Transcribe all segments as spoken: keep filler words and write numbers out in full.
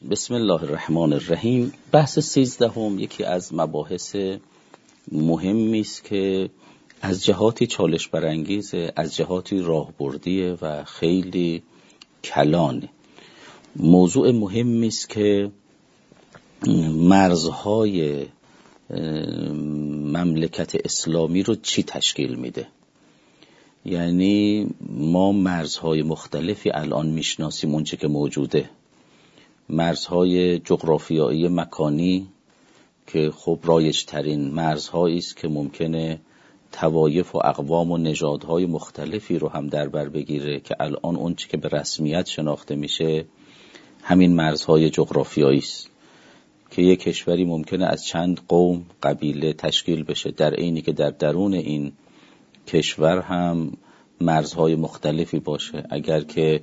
بسم الله الرحمن الرحیم. بحث سیزدهم یکی از مباحث مهمی است که از جهاتی چالش برانگیزه، از جهاتی راهبردیه و خیلی کلانه. موضوع مهمی است که مرزهای مملکت اسلامی رو چی تشکیل میده. یعنی ما مرزهای مختلفی الان میشناسیم اونچه که موجوده، مرزهای جغرافیایی مکانی که خب رایج ترین مرزهایی است که ممکنه طوایف و اقوام و نژادهای مختلفی رو هم در بر بگیره، که الان اونچه که به رسمیت شناخته میشه همین مرزهای جغرافیایی است که یک کشوری ممکنه از چند قوم قبیله تشکیل بشه، در عینی که در درون این کشور هم مرزهای مختلفی باشه. اگر که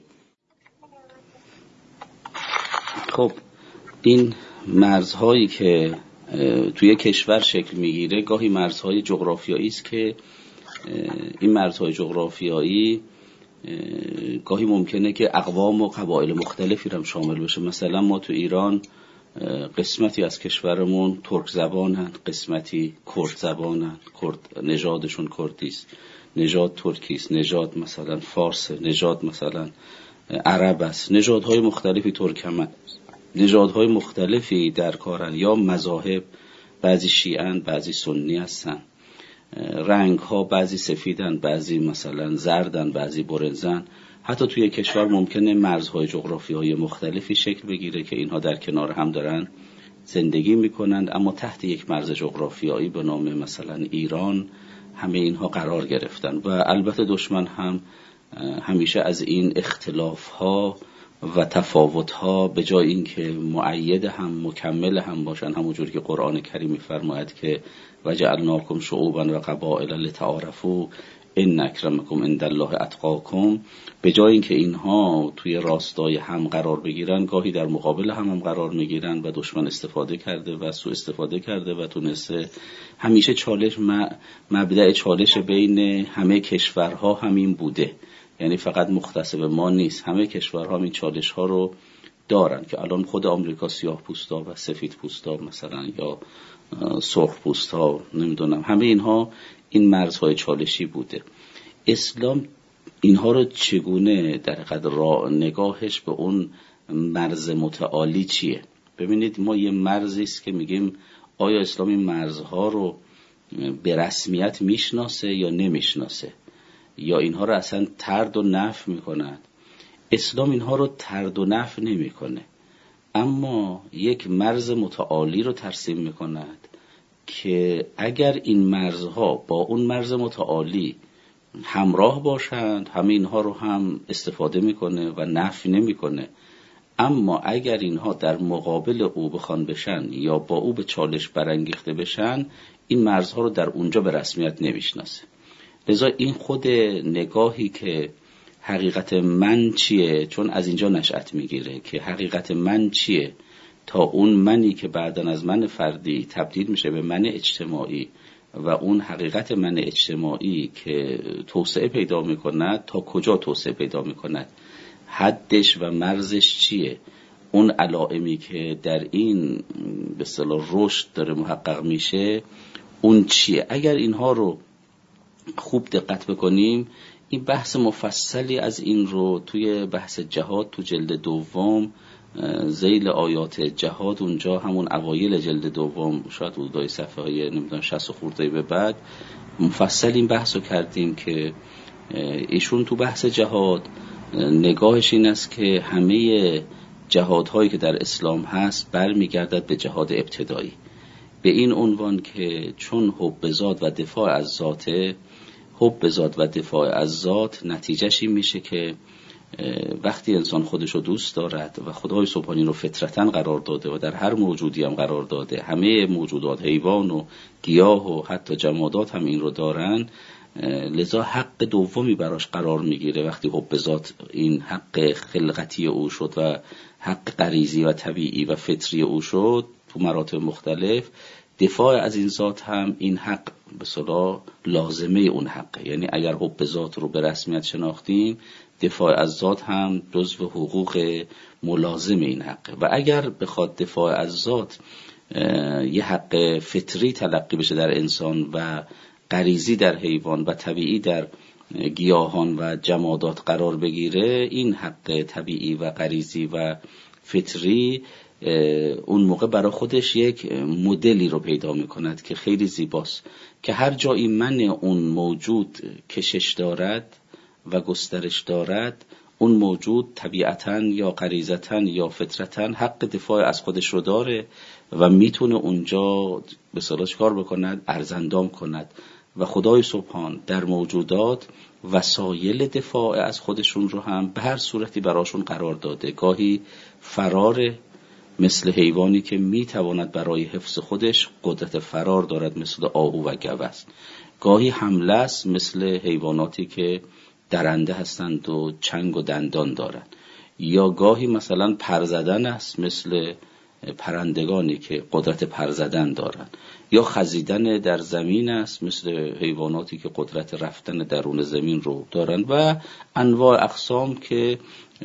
خب این مرزهایی که توی کشور شکل میگیره گاهی مرزهای جغرافیایی است که این مرزهای جغرافیایی گاهی ممکنه که اقوام و قبایل مختلفی هم شامل بشه. مثلا ما تو ایران قسمتی از کشورمون ترک زبانند، قسمتی کرد زبانند، کرد نژادشون کردی است، نژاد ترکی است، نژاد مثلا فارس، نژاد مثلا عرب است، نژادهای مختلفی ترکمن، نژادهای مختلفی در کارن، یا مذاهب، بعضی شیعن بعضی سنی هستن، رنگ ها بعضی سفیدن بعضی مثلا زردن بعضی برنزن. حتی توی کشور ممکنه مرزهای جغرافیایی مختلفی شکل بگیره که اینها در کنار هم دارن زندگی میکنند، اما تحت یک مرز جغرافیایی به نام مثلا ایران همه اینها قرار گرفتن. و البته دشمن هم همیشه از این اختلاف ها و تفاوت ها به جای اینکه مؤید هم مکمل هم باشن، همونجور که قرآن کریم میفرماید که وجعلناکم شعوبا و قبائل لتعارفوا ان اکرمکم عند الله اتقاکم، به جای اینکه اینها توی راستای هم قرار بگیرن گاهی در مقابل هم هم قرار میگیرن و دشمن استفاده کرده و سوء استفاده کرده و تونسته. همیشه چالش مبدأ چالش بین همه کشورها همین بوده، یعنی فقط مختص به ما نیست، همه کشورها این چالش ها رو دارن که الان خود آمریکا سیاه پوستا و سفید پوستا مثلا یا سرخ پوستا نمیدونم، همه اینها این مرزهای چالشی بوده. اسلام اینها رو چگونه در قدر نگاهش به اون مرز متعالی چیه؟ ببینید ما یه مرزی است که میگیم آیا اسلام این مرزها رو به رسمیت میشناسه یا نمیشناسه، یا اینها رو اصلا طرد و نفی میکند. اسلام اینها رو طرد و نفی نمیکنه، اما یک مرز متعالی رو ترسیم میکند که اگر این مرزها با اون مرز متعالی همراه باشند همه اینها رو هم استفاده میکنه و نفی نمیکنه، اما اگر اینها در مقابل او بخوان بشن یا با او به چالش برانگیخته بشن این مرزها رو در اونجا به رسمیت نمیشناسه. لذا این خود نگاهی که حقیقت من چیه، چون از اینجا نشأت میگیره که حقیقت من چیه، تا اون منی که بعداً از من فردی تبدیل میشه به من اجتماعی و اون حقیقت من اجتماعی که توسعه پیدا میکند تا کجا توسعه پیدا میکند، حدش و مرزش چیه، اون علائمی که در این به اصطلاح رشد داره محقق میشه اون چیه. اگر اینها رو خوب دقت بکنیم، این بحث مفصلی از این رو توی بحث جهاد تو جلد دوم ذیل آیات جهاد، اونجا همون اوایل جلد دوم شاید حدودای صفحه های نمیدونم شصت خورده به بعد مفصل این بحث رو کردیم که ایشون تو بحث جهاد نگاهش این است که همه جهادهایی که در اسلام هست برمیگردد به جهاد ابتدایی، به این عنوان که چون حب ذات و دفاع از ذاته، حب ذات و دفاع از ذات نتیجهش این میشه که وقتی انسان خودشو دوست دارد و خدای سبحانی رو فطرتاً قرار داده و در هر موجودی هم قرار داده، همه موجودات حیوان و گیاه و حتی جمادات هم این رو دارن، لذا حق دومی براش قرار میگیره. وقتی حب ذات این حق خلقتی او شد و حق غریزی و طبیعی و فطری او شد تو مراتب مختلف، دفاع از این ذات هم این حق به اصطلاح لازمه اون حقه. یعنی اگر حب ذات رو به رسمیت شناختیم، دفاع از ذات هم جزو حقوق ملازم این حقه. و اگر بخواد دفاع از ذات یه حق فطری تلقی بشه در انسان و غریزی در حیوان و طبیعی در گیاهان و جمادات قرار بگیره، این حق طبیعی و غریزی و فطری اون موقع برای خودش یک مدلی رو پیدا میکند که خیلی زیباست، که هر جایی من اون موجود کشش دارد و گسترش دارد، اون موجود طبیعتاً یا غریزتاً یا فطرتاً حق دفاع از خودش رو داره و میتونه اونجا به اصطلاح کار بکند، ارزندام کند. و خدای سبحان در موجودات وسایل دفاع از خودشون رو هم به هر صورتی براشون قرار داده. گاهی فرار، مثل حیوانی که میتواند برای حفظ خودش قدرت فرار دارد، مثل آهو و گوزن. گاهی حمله است، مثل حیواناتی که درنده هستند و چنگ و دندان دارند. یا گاهی مثلا پرزدن است، مثل پرندگانی که قدرت پرزدن دارند. یا خزیدن در زمین است، مثل حیواناتی که قدرت رفتن درون زمین رو دارند. و انواع اقسام که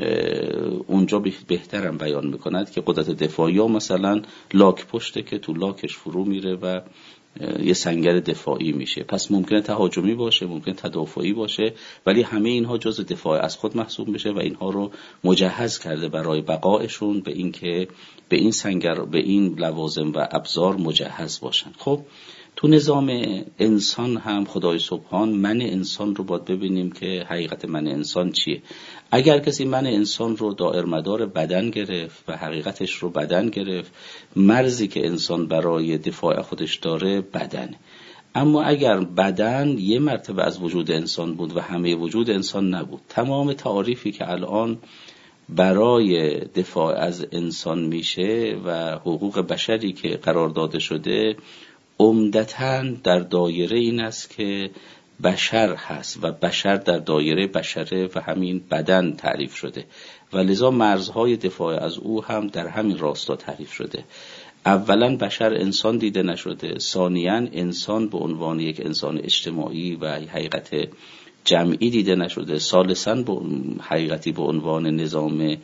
اونجا بهترم بیان میکند که قدرت دفاعی، یا مثلا لاک پشته که تو لاکش فرو میره و یه سنگر دفاعی میشه. پس ممکنه تهاجمی باشه، ممکنه تدافعی باشه، ولی همه اینها جز دفاع از خود محسوب میشه و اینها رو مجهز کرده برای بقایشون به این که به این سنگر، به این لوازم و ابزار مجهز باشن. خب تو نظام انسان هم خدای سبحان من انسان رو باید ببینیم که حقیقت من انسان چیه. اگر کسی من انسان رو دائر مدار بدن گرفت و حقیقتش رو بدن گرفت، مرزی که انسان برای دفاع خودش داره بدن. اما اگر بدن یه مرتبه از وجود انسان بود و همه وجود انسان نبود، تمام تعاریفی که الان برای دفاع از انسان میشه و حقوق بشری که قرار داده شده، عمدتاً در دایره این است که بشر هست و بشر در دایره بشره و همین بدن تعریف شده و لذا مرزهای دفاع از او هم در همین راستا تعریف شده. اولا بشر انسان دیده نشده، ثانیاً انسان به عنوان یک انسان اجتماعی و حقیقت جمعی دیده نشده، ثالثاً به حقیقتی به عنوان نظام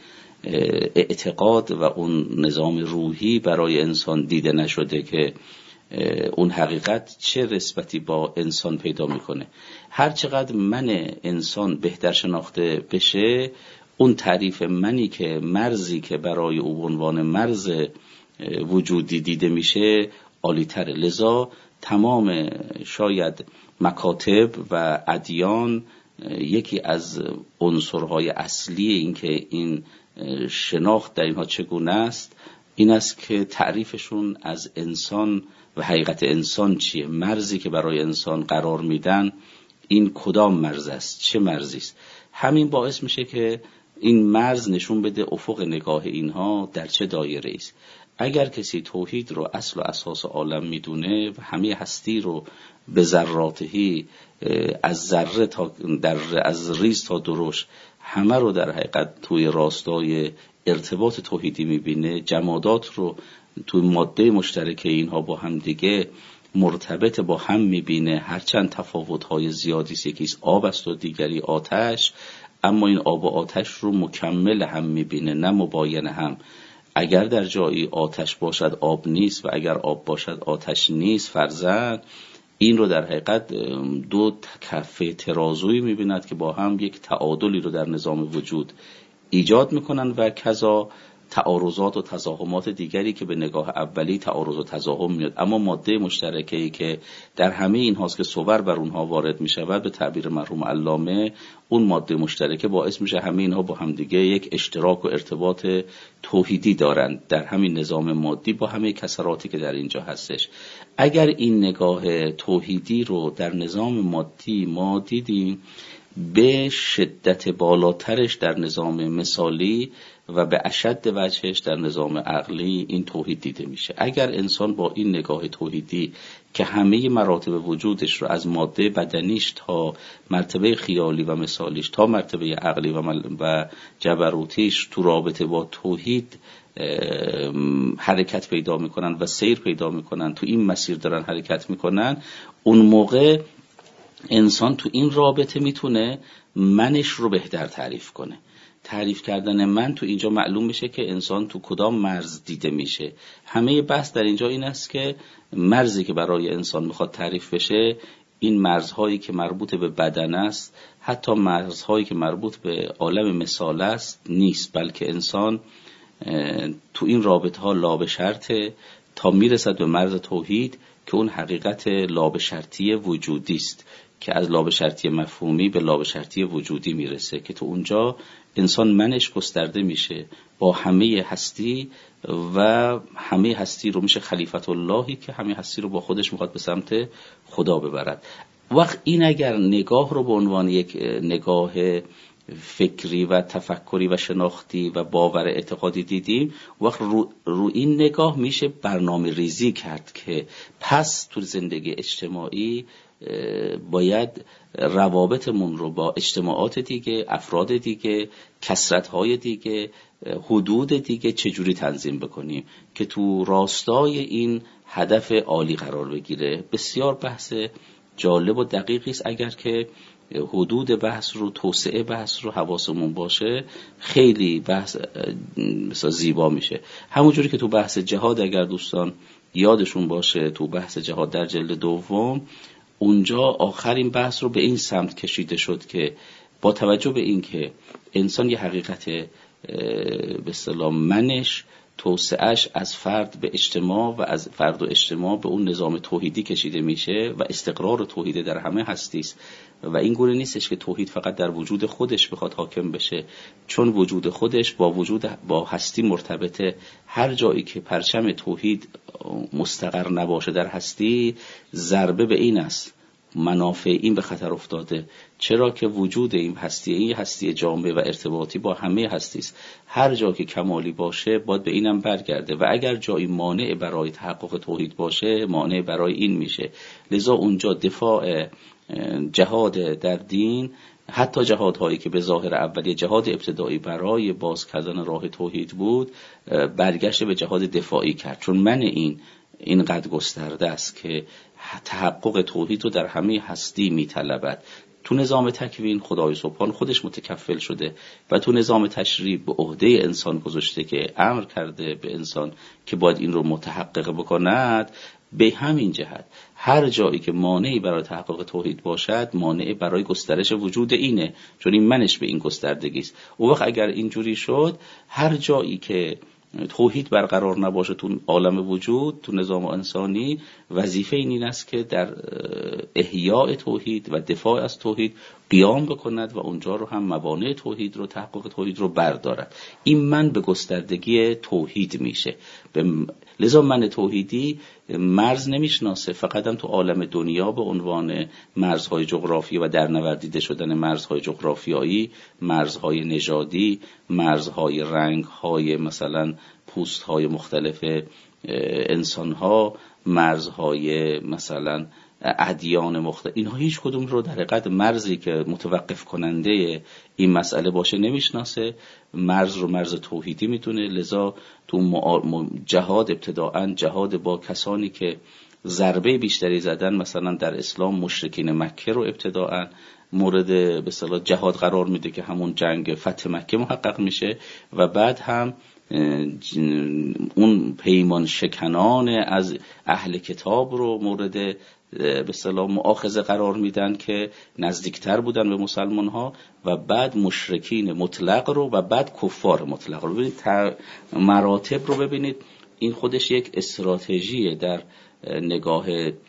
اعتقاد و اون نظام روحی برای انسان دیده نشده که اون حقیقت چه نسبتی با انسان پیدا میکنه. هر چقدر من انسان بهتر شناخته بشه، اون تعریف منی که مرزی که برای او عنوان مرز وجودی دیده میشه عالی تره. لذا تمام شاید مکاتب و ادیان یکی از عنصرهای اصلی این که این شناخت در اینها چگونه است این است که تعریفشون از انسان و حقیقت انسان چیه، مرزی که برای انسان قرار میدن این کدام مرز است، چه مرزی است. همین باعث میشه که این مرز نشون بده افق نگاه اینها در چه دایره است. اگر کسی توحید رو اصل و اساس عالم میدونه و همه هستی رو به ذراتهی از ذره تا در از ریز تا درشت همه رو در حقیقت توی راستای ارتباط توحیدی میبینه، جمادات رو توی ماده مشترک اینها با هم دیگه مرتبط با هم میبینه، هرچند تفاوت‌های زیادی است، یکیش آب است و دیگری آتش، اما این آب و آتش رو مکمل هم میبینه نه مباین هم. اگر در جایی آتش باشد آب نیست و اگر آب باشد آتش نیست فرضاً، این رو در حقیقت دو کفه ترازویی میبیند که با هم یک تعادلی رو در نظام وجود ایجاد میکنن و کذا تعارضات و تزاحمات دیگری که به نگاه اولی تعارض و تزاحم میاد، اما ماده مشترکه‌ای که در همه این هاست که صور بر اونها وارد میشود، به تعبیر مرحوم علامه اون ماده مشترکه باعث میشه همه اینها با هم دیگه یک اشتراک و ارتباط توحیدی دارند در همین نظام مادی با همه کسراتی که در اینجا هستش. اگر این نگاه توحیدی رو در نظام مادی ما دیدیم، به شدت بالاترش در نظام مثالی و به اشد وجهش در نظام عقلی این توحید دیده میشه. اگر انسان با این نگاه توحیدی که همه مراتب وجودش رو از ماده بدنیش تا مرتبه خیالی و مثالیش تا مرتبه عقلی و, و جبروتیش تو رابطه با توحید حرکت پیدا میکنن و سیر پیدا میکنن، تو این مسیر دارن حرکت میکنن، اون موقع انسان تو این رابطه میتونه منش رو بهتر تعریف کنه. تعریف کردن من تو اینجا معلوم میشه که انسان تو کدام مرز دیده میشه. همه بحث در اینجا این است که مرزی که برای انسان میخواد تعریف بشه، این مرزهایی که مربوط به بدن است، حتی مرزهایی که مربوط به عالم مثال است نیست، بلکه انسان تو این رابطه ها لابشرطه تا میرسد به مرز توحید که اون حقیقت لابشرطی وجودی است، که از لابشرطی مفهومی به لابشرطی وجودی میرسه، که تو اونجا انسان منش گسترده میشه با همه هستی و همه هستی رو میشه خلیفت اللهی که همه هستی رو با خودش میخواد به سمت خدا ببرد. وقت این اگر نگاه رو به عنوان یک نگاه فکری و تفکری و شناختی و باور اعتقادی دیدیم، وقت رو, رو این نگاه میشه برنامه ریزی کرد که پس تو زندگی اجتماعی باید روابطمون رو با اجتماعات دیگه، افراد دیگه، کثرت‌های دیگه، حدود دیگه چجوری تنظیم بکنیم که تو راستای این هدف عالی قرار بگیره. بسیار بحث جالب و دقیقی است. اگر که حدود بحث رو، توسعه بحث رو حواسمون باشه، خیلی بحث مثلا زیبا میشه. همونجوری که تو بحث جهاد اگر دوستان یادشون باشه، تو بحث جهاد در جلد دوم اونجا آخرین بحث رو به این سمت کشیده شد که با توجه به این که انسان یه حقیقت به اصطلاح منش، توسعهش از فرد به اجتماع و از فرد و اجتماع به اون نظام توحیدی کشیده میشه و استقرار توحید در همه هستی است و این گونه نیستش که توحید فقط در وجود خودش بخواد حاکم بشه، چون وجود خودش با وجود با هستی مرتبطه. هر جایی که پرچم توحید مستقر نباشه در هستی، ضربه به این است، منافع این به خطر افتاده، چرا که وجود این هستی، این هستی جامع و ارتباطی با همه هستی است. هر جا که کمالی باشه باید به اینم برگرده و اگر جایی مانع برای تحقق توحید باشه، مانع برای این میشه. لذا اونجا دفاع جهاد در دین، حتی جهادهایی که به ظاهر اولیه جهاد ابتدایی برای باز کردن راه توحید بود، برگشت به جهاد دفاعی کرد، چون من این اینقدر گسترده است که تحقق توحید رو در همه هستی میطلبد. تو نظام تکوین خدای سبحان خودش متکفل شده و تو نظام تشریع به عهده انسان گذاشته که امر کرده به انسان که باید این رو متحقق بکند. به همین جهت هر جایی که مانعی برای تحقق توحید باشد، مانعی برای گسترش وجود اینه، چون این منش به این گستردگی است. اون وقت اگر اینجوری شد، هر جایی که توحید برقرار نباشه تو عالم وجود، تو نظام انسانی، وظیفه این است که در احیاء توحید و دفاع از توحید قیام بکند و اونجا رو هم موانع توحید رو، تحقق توحید رو بردارد. این من به گستردگی توحید میشه. لذا من توحیدی مرز نمیشناسه، فقط هم تو عالم دنیا به عنوان مرزهای جغرافی و در نوردیده شدن مرزهای جغرافیایی، مرزهای نژادی، مرزهای رنگهای مثلا پوستهای مختلف انسانها، مرزهای مثلا ادیان مختلف، اینها هیچ کدوم رو در حقیقت مرزی که متوقف کننده این مسئله باشه نمیشناسه. مرز رو مرز توحیدی میتونه. لذا تو جهاد ابتداعاً جهاد با کسانی که ضربه بیشتری زدن، مثلا در اسلام مشرکین مکه رو ابتداعاً مورد به اصطلاح جهاد قرار میده که همون جنگ فتح مکه محقق میشه و بعد هم اون پیمان شکنان از اهل کتاب رو مورد به اصطلاح مؤاخذه قرار میدن که نزدیکتر بودن به مسلمان ها و بعد مشرکین مطلق رو و بعد کفار مطلق رو. ببینید مراتب رو ببینید، این خودش یک استراتژیه در نگاه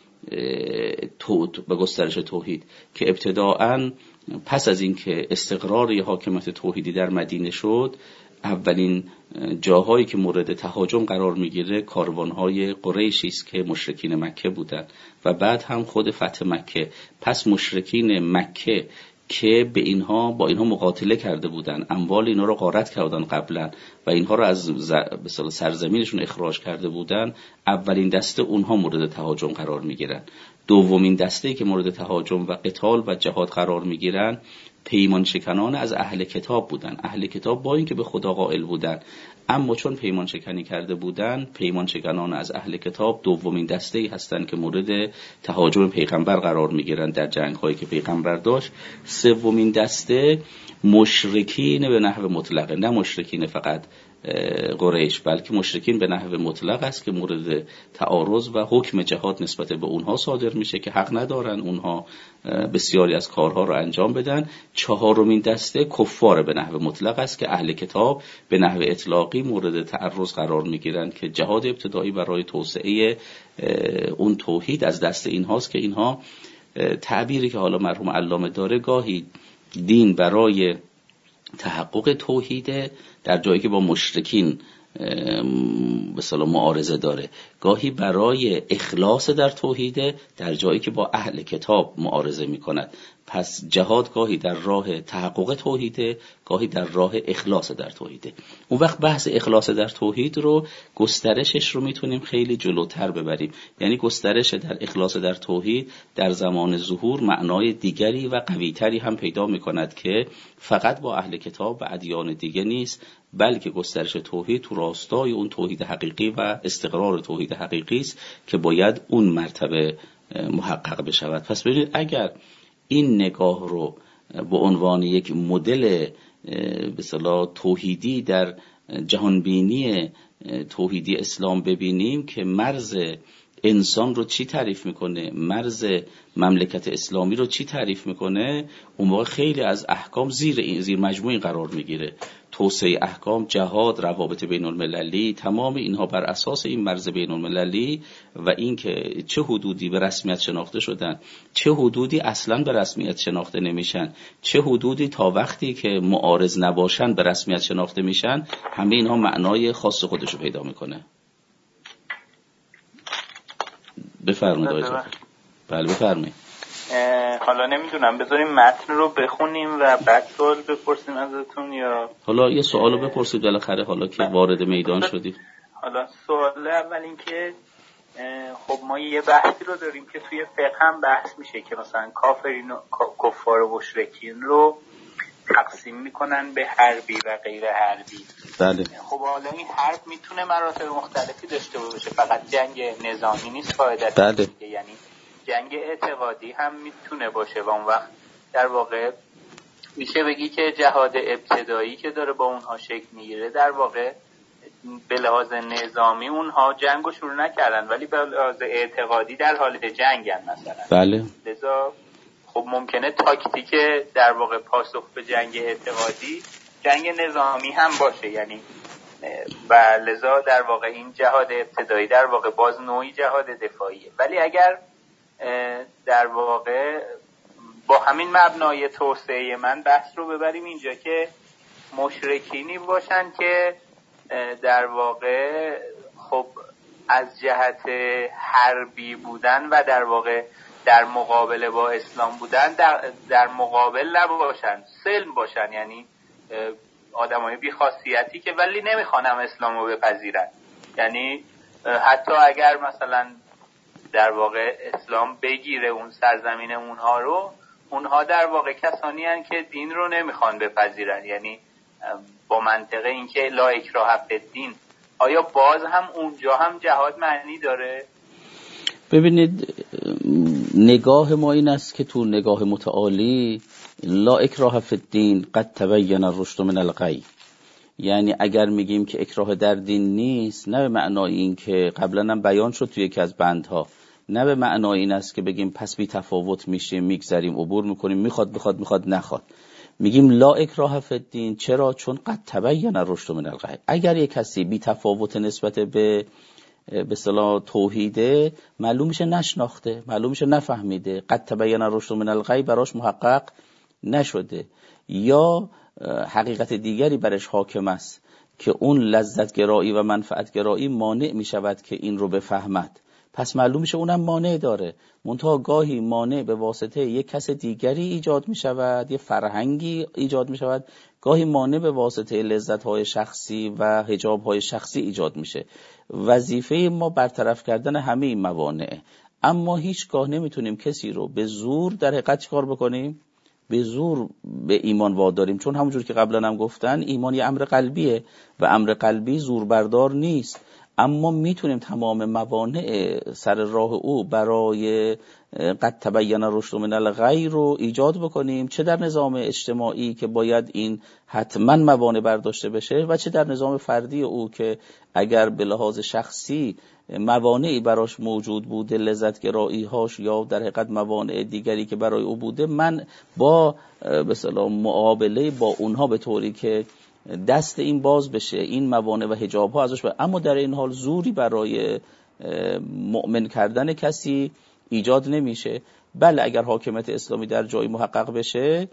به گسترش توحید که ابتداعاً پس از اینکه استقرار یه حاکمیت توحیدی در مدینه شد، اولین جاهایی که مورد تهاجم قرار میگیره کاروانهای قریشی است که مشرکین مکه بودند و بعد هم خود فتح مکه. پس مشرکین مکه که به اینها با اینها مقاتله کرده بودن، اموال اینها رو غارت کردن قبلا و اینها رو از به اصطلاح سرزمینشون اخراج کرده بودن، اولین دسته اونها مورد تهاجم قرار میگیرن. دومین دسته‌ای که مورد تهاجم و قتال و جهاد قرار میگیرن پیمان شکنان از اهل کتاب بودن. اهل کتاب با اینکه به خدا قائل بودن اما چون پیمان شکنی کرده بودن، پیمان شکنان از اهل کتاب دومین دسته‌ای هستند که مورد تهاجم پیغمبر قرار میگیرن در جنگ‌هایی که پیغمبر داشت. سومین دسته مشرکین به نحو مطلقه، نه مشرکین فقط قریش بلکه مشرکین به نحو مطلق است که مورد تعارض و حکم جهاد نسبت به اونها صادر میشه که حق ندارن اونها بسیاری از کارها رو انجام بدن. چهارمین دسته کفار به نحو مطلق است که اهل کتاب به نحو اطلاقی مورد تعرض قرار میگیرن که جهاد ابتدایی برای توسعه اون توحید از دست اینهاست که اینها تعبیری که حالا مرحوم علامه داره گاهی دین برای تحقق توحید در جایی که با مشرکین به اصطلاح معارضه داره، گاهی برای اخلاص در توحید در جایی که با اهل کتاب معارضه میکند. پس جهاد گاهی در راه تحقق توحید، گاهی در راه اخلاص در توحید. اون وقت بحث اخلاص در توحید رو گسترشش رو میتونیم خیلی جلوتر ببریم، یعنی گسترش در اخلاص در توحید در زمان ظهور معنای دیگری و قویتری هم پیدا میکند که فقط با اهل کتاب و ادیان دیگه نیست، بلکه گسترش توحید تو راستای اون توحید حقیقی و استقرار توحید حقیقی است که باید اون مرتبه محقق بشود. پس ببینید اگر این نگاه رو به عنوان یک مدل به اصطلاح توحیدی در جهانبینی توحیدی اسلام ببینیم که مرز انسان رو چی تعریف میکنه، مرز مملکت اسلامی رو چی تعریف میکنه، اون موقع خیلی از احکام زیر این زیر مجموعی قرار میگیره. توسعه احکام، جهاد، روابط بین المللی، تمام اینها بر اساس این مرز بین المللی و اینکه چه حدودی به رسمیت شناخته شدن، چه حدودی اصلا به رسمیت شناخته نمیشن، چه حدودی تا وقتی که معارض نباشن به رسمیت شناخته میشن، همه اینها معنای خاص خودشو پیدا میکنه. بفرمایید آقای جعفر. بله بفرمایید. حالا نمیدونم بذاریم متن رو بخونیم و بعد سوال بپرسیم ازتون یا حالا یه سوالو بپرسید بالاخره حالا که وارد میدان شدید. حالا سوال اول این که خب ما یه بحثی رو داریم که توی فقه هم بحث میشه که مثلا کافرین و کفار و مشرکین رو تقسیم میکنن به حربی و غیر حربی. بله. خب حالا این حرب میتونه مراتب مختلفی داشته باشه، فقط جنگ نظامی نیست قاعدتاً. بله. یعنی جنگ اعتقادی هم میتونه باشه و اون وقت در واقع میشه بگی که جهاد ابتدایی که داره با اونها شکل میگیره در واقع به لحاظ نظامی اونها جنگو شروع نکردن ولی به لحاظ اعتقادی در حال جنگن مثلا. بله. لذا خب ممکنه تاکتیک در واقع پاسخ به جنگ اعتقادی جنگ نظامی هم باشه، یعنی و لذا در واقع این جهاد ابتدایی در واقع باز نوعی جهاد دفاعیه. ولی اگر در واقع با همین مبنای توسعه من بحث رو ببریم اینجا که مشرکینی باشن که در واقع خب از جهت حربی بودن و در واقع در مقابله با اسلام بودن در, در مقابل نباشن، سلم باشن، یعنی آدمای بی خاصیتی که ولی نمیخوانم اسلام رو بپذیرن، یعنی حتی اگر مثلا در واقع اسلام بگیره اون سرزمین اونها رو، اونها در واقع کسانی هستند که دین رو نمیخوان بپذیرن، یعنی با منطقه اینکه لا اکراه فی الدین. آیا باز هم اونجا هم جهاد معنی داره؟ ببینید نگاه ما این است که تو نگاه متعالی لا اکراه فی الدین قد تبین الرشد من الغی، یعنی اگر میگیم که اکراه در دین نیست نه به معنای این که قبلا هم بیان شد توی یکی از بندها، نه به معنای این است که بگیم پس بی تفاوت میشیم میگذریم عبور میکنیم میخواد بخواد میخواد نخواد. میگیم لا اکراه فی الدین چرا؟ چون قد تبین الرشد من الغی. اگر یک کسی بی تفاوت نسبت به به اصطلاح توحیده، معلوم میشه نشناخته، معلوم میشه نفهمیده، قد تبین الرشد من الغی براش محقق نشده، یا حقیقت دیگری برش حاکم است که اون لذت گرایی و منفعت گرایی مانع میشود که این رو بفهمد. پس معلوم میشه اونم مانع داره. منتها گاهی مانع به واسطه یک کس دیگری ایجاد میشود، یه فرهنگی ایجاد میشود، گاهی مانع به واسطه لذت‌های شخصی و حجاب‌های شخصی ایجاد میشه. وظیفه ما برطرف کردن همه این موانع، اما هیچگاه نمیتونیم کسی رو به زور در حقیقت چیکار بکنیم؟ به زور به ایمان واداریم، چون همونجور که قبلا هم گفتن ایمان یه امر قلبیه و امر قلبی زور بردار نیست. اما میتونیم تمام موانع سر راه او برای قد تبین رشد من الغی رو ایجاد بکنیم، چه در نظام اجتماعی که باید این حتما موانع برداشته بشه و چه در نظام فردی او که اگر به لحاظ شخصی موانعی براش موجود بوده، لذت گرایی‌هاش یا در حقیقت موانع دیگری که برای او بوده، من با به اصطلاح معامله با اونها به طوری که دست این باز بشه، این موانع و حجاب‌ها ازش بر. اما در این حال زوری برای مؤمن کردن کسی ایجاد نمیشه. بله اگر حاکمیت اسلامی در جایی محقق بشه،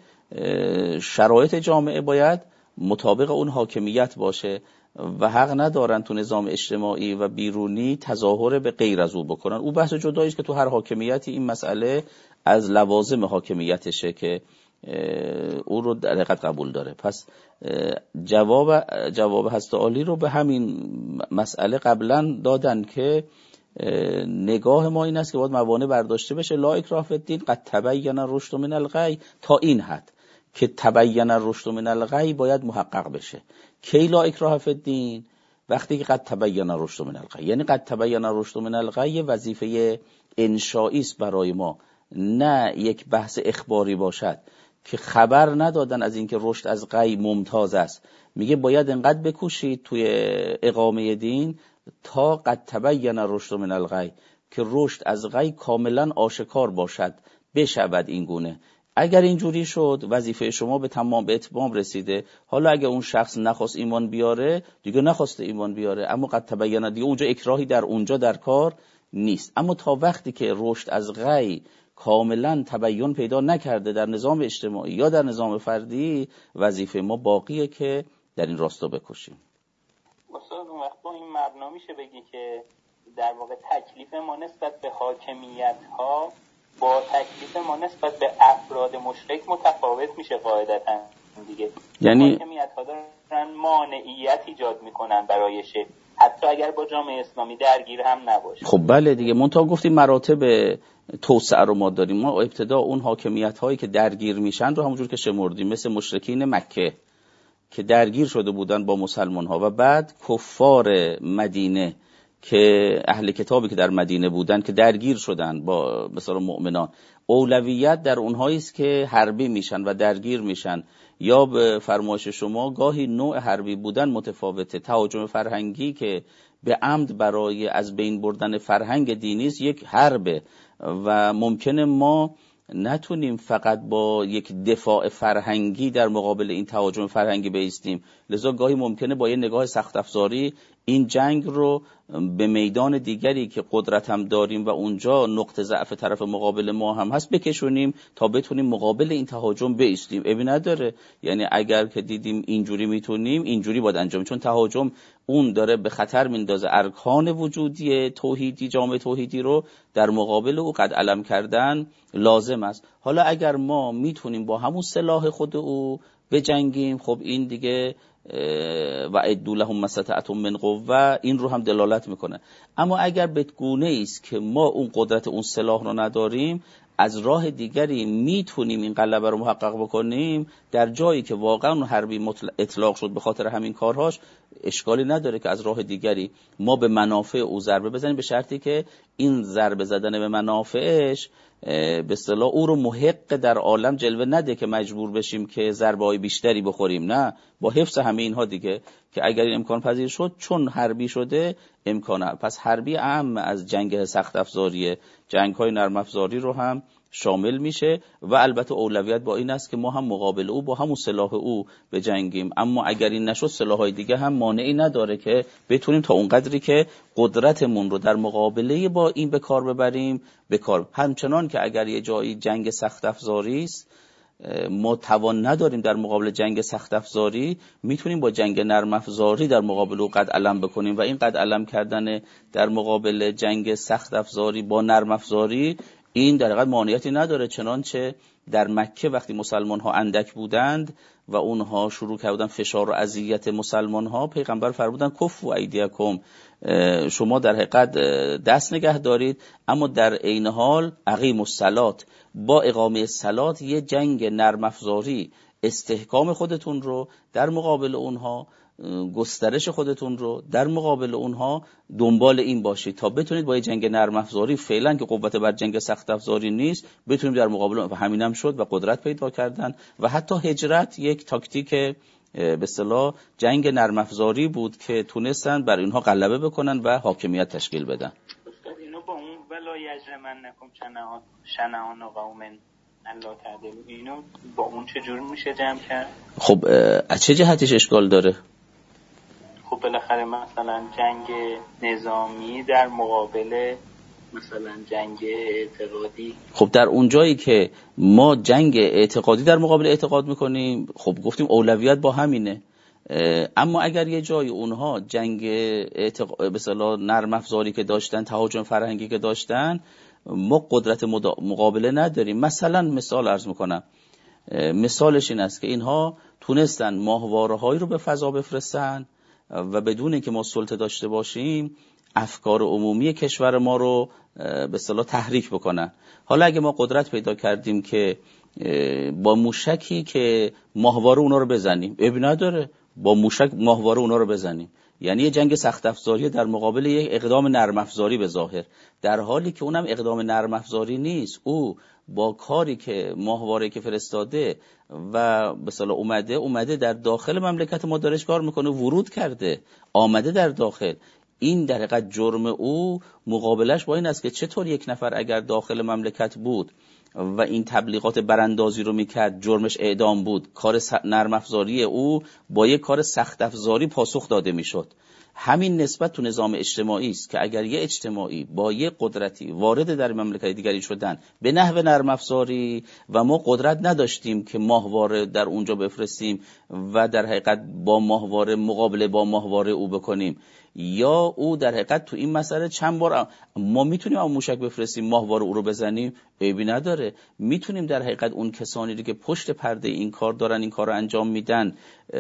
شرایط جامعه باید مطابق اون حاکمیت باشه و حق ندارن تو نظام اجتماعی و بیرونی تظاهر به غیر از او بکنن. او بحث جدایی است که تو هر حاکمیتی این مسئله از لوازم حاکمیتشه که او رو در حقیقت قبول داره. پس جواب جواب هست عالی رو به همین مسئله قبلا دادن که نگاه ما این است که باید موانع برداشته بشه. لا اکراه فی الدین قد تبین الرشد من الغی، تا این حد که تبین الرشد من الغی باید محقق بشه. کی لا اکراه فی الدین؟ وقتی که قد تبین الرشد من الغی، یعنی قد تبین الرشد من الغی وظیفه انشایی است برای ما، نه یک بحث اخباری باشد که خبر ندادن از اینکه رشد از غی ممتاز است. میگه باید انقدر بکوشید توی اقامه دین تا قد تبین الرشد من الغی، که رشد از غی کاملا آشکار باشد، بشود این گونه. اگر اینجوری شد وظیفه شما به تمام به اتمام رسیده. حالا اگه اون شخص نخواست ایمان بیاره دیگه نخواسته ایمان بیاره، اما قد تبین دیگه اونجا اکراهی در اونجا در کار نیست. اما تا وقتی که رشد از غی کاملا تبیین پیدا نکرده در نظام اجتماعی یا در نظام فردی، وظیفه ما باقیه که در این راستا بکشیم. استاد اون وقت با این مبنا میشه بگی که در واقع تکلیف ما نسبت به حاکمیت ها با تکلیف ما نسبت به افراد مشرک متفاوت میشه قاعدتا دیگه. یعنی حاکمیت ها دارن مانعیت ایجاد میکنن برای شکل، حتی اگر با جامعه اسلامی درگیر هم نباشه. خب بله دیگه، منتها گفتیم مراتب توسعه رو ما داریم. ما ابتدا اون حاکمیت هایی که درگیر میشن رو همونجور که شمردیم، مثل مشرکین مکه که درگیر شده بودن با مسلمان ها، و بعد کفار مدینه که اهل کتابی که در مدینه بودن که درگیر شدن با مثلا مؤمنان. اولویت در اونهایی است که حربی میشن و درگیر میشن، یا به فرمایش شما گاهی نوع حربی بودن متفاوته. تهاجم فرهنگی که به عمد برای از بین بردن فرهنگ دینی است یک حربه و ممکنه ما نتونیم فقط با یک دفاع فرهنگی در مقابل این تهاجم فرهنگی بایستیم. لذا گاهی ممکنه با یه نگاه سخت افزاری این جنگ رو به میدان دیگری که قدرت هم داریم و اونجا نقطه ضعف طرف مقابل ما هم هست بکشونیم تا بتونیم مقابل این تهاجم بایستیم. ابی نداره، یعنی اگر که دیدیم اینجوری میتونیم اینجوری باید انجام، چون تهاجم اون داره به خطر میندازه ارکان وجودی توحیدی، جامعه توحیدی رو در مقابل او قد علم کردن لازم است. حالا اگر ما میتونیم با همون سلاح خود او بجنگیم، خب این دیگه و ادو لهم ما استطعتم من قوه، این رو هم دلالت میکنه. اما اگر به گونه است که ما اون قدرت اون سلاح رو نداریم، از راه دیگری میتونیم این غلبه رو محقق بکنیم. در جایی که واقعا اون حربی اطلاق شد به خاطر همین کارهاش، اشکالی نداره که از راه دیگری ما به منافع او ضربه بزنیم، به شرطی که این ضربه زدن به منافعش به اصطلاح او رو محق در عالم جلوه نده که مجبور بشیم که ضربه های بیشتری بخوریم. نه، با حفظ همه اینها دیگه که اگر این امکان پذیر شد، چون حربی شده امکانه. پس حربی اهم از جنگ سخت افزاریه، جنگ های نرم افزاری رو هم شامل میشه و البته اولویت با این است که ما هم مقابل او با همون سلاح او بجنگیم. اما اگر این نشد، سلاح‌های دیگه هم مانعی نداره که بتونیم تا اون قدری که قدرتمون رو در مقابله با این به کار ببریم به کار. همچنان که اگر یه جایی جنگ سخت افزاری است ما توان نداریم در مقابل جنگ سخت افزاری، میتونیم با جنگ نرم افزاری در مقابل او قد علم بکنیم و این قد علم کردن در مقابل جنگ سخت افزاری با نرم افزاری این در حقیقت مانعیتی نداره. چنانچه در مکه وقتی مسلمان ها اندک بودند و اونها شروع کردن فشار و اذیت مسلمان ها، پیغمبر فرمودن کفوا ایدیکم، شما در حقیقت دست نگه دارید، اما در عین حال اقیموا الصلاة، با اقامه الصلاة یه جنگ نرم افزاری استحکام خودتون رو در مقابل اونها، گسترش خودتون رو در مقابل اونها دنبال این باشید تا بتونید با یه جنگ نرم افزاری فعلا که قوت بر جنگ سخت افزاری نیست بتونید در مقابل و همینم شد و قدرت پیدا کردن. و حتی هجرت یک تاکتیک به اصطلاح جنگ نرم افزاری بود که تونستن بر اینها غلبه بکنن و حاکمیت تشکیل بدن. اینو با اون ولا یجرمنکم شنآن قوم الا تعدلوا، اینو با اون چجور میشه جمع کرد؟ خب از چه جهتش اشکال داره؟ خب بالاخره مثلا جنگ نظامی در مقابل مثلا جنگ اعتقادی. خب در اون جایی که ما جنگ اعتقادی در مقابل اعتقاد میکنیم، خب گفتیم اولویت با همینه. اما اگر یه جای اونها جنگ اعتقاد به اصطلاح نرم افزاری که داشتن، تهاجم فرهنگی که داشتن، ما قدرت مقابله نداریم. مثلا مثال عرض میکنم، مثالش این است که اینها تونستن ماهواره هایی رو به فضا بفرستن و بدون اینکه ما سلطه داشته باشیم افکار عمومی کشور ما رو به اصطلاح تحریک بکنن. حالا اگه ما قدرت پیدا کردیم که با موشکی که ماهواره اونا رو بزنیم، اب نداره با موشک ماهواره اونا رو بزنیم، یعنی یه جنگ سخت افزاری در مقابل یک اقدام نرم افزاری به ظاهر، در حالی که اونم اقدام نرم افزاری نیست. او با کاری که ماهواره که فرستاده و به اصطلاح اومده اومده در داخل مملکت ما داره کار میکنه، ورود کرده، آمده در داخل. این در حقیقت جرم او مقابلش با این است که چطور یک نفر اگر داخل مملکت بود و این تبلیغات براندازی رو میکرد جرمش اعدام بود، کار نرم افزاری او با یک کار سخت افزاری پاسخ داده میشد. همین نسبت تو نظام اجتماعی است که اگر یه اجتماعی با یه قدرتی وارد در مملکت دیگری شدن به نحو نرم افزاری و ما قدرت نداشتیم که ماهواره در اونجا بفرستیم و در حقیقت با ماهواره مقابله با ماهواره او بکنیم، یا او در حقیقت تو این مسئله چند بار ما میتونیم اون موشک بفرستیم ماهواره او رو بزنیم، عیبی نداره. میتونیم در حقیقت اون کسانی رو که پشت پرده این کار دارن این کار رو انجام میدن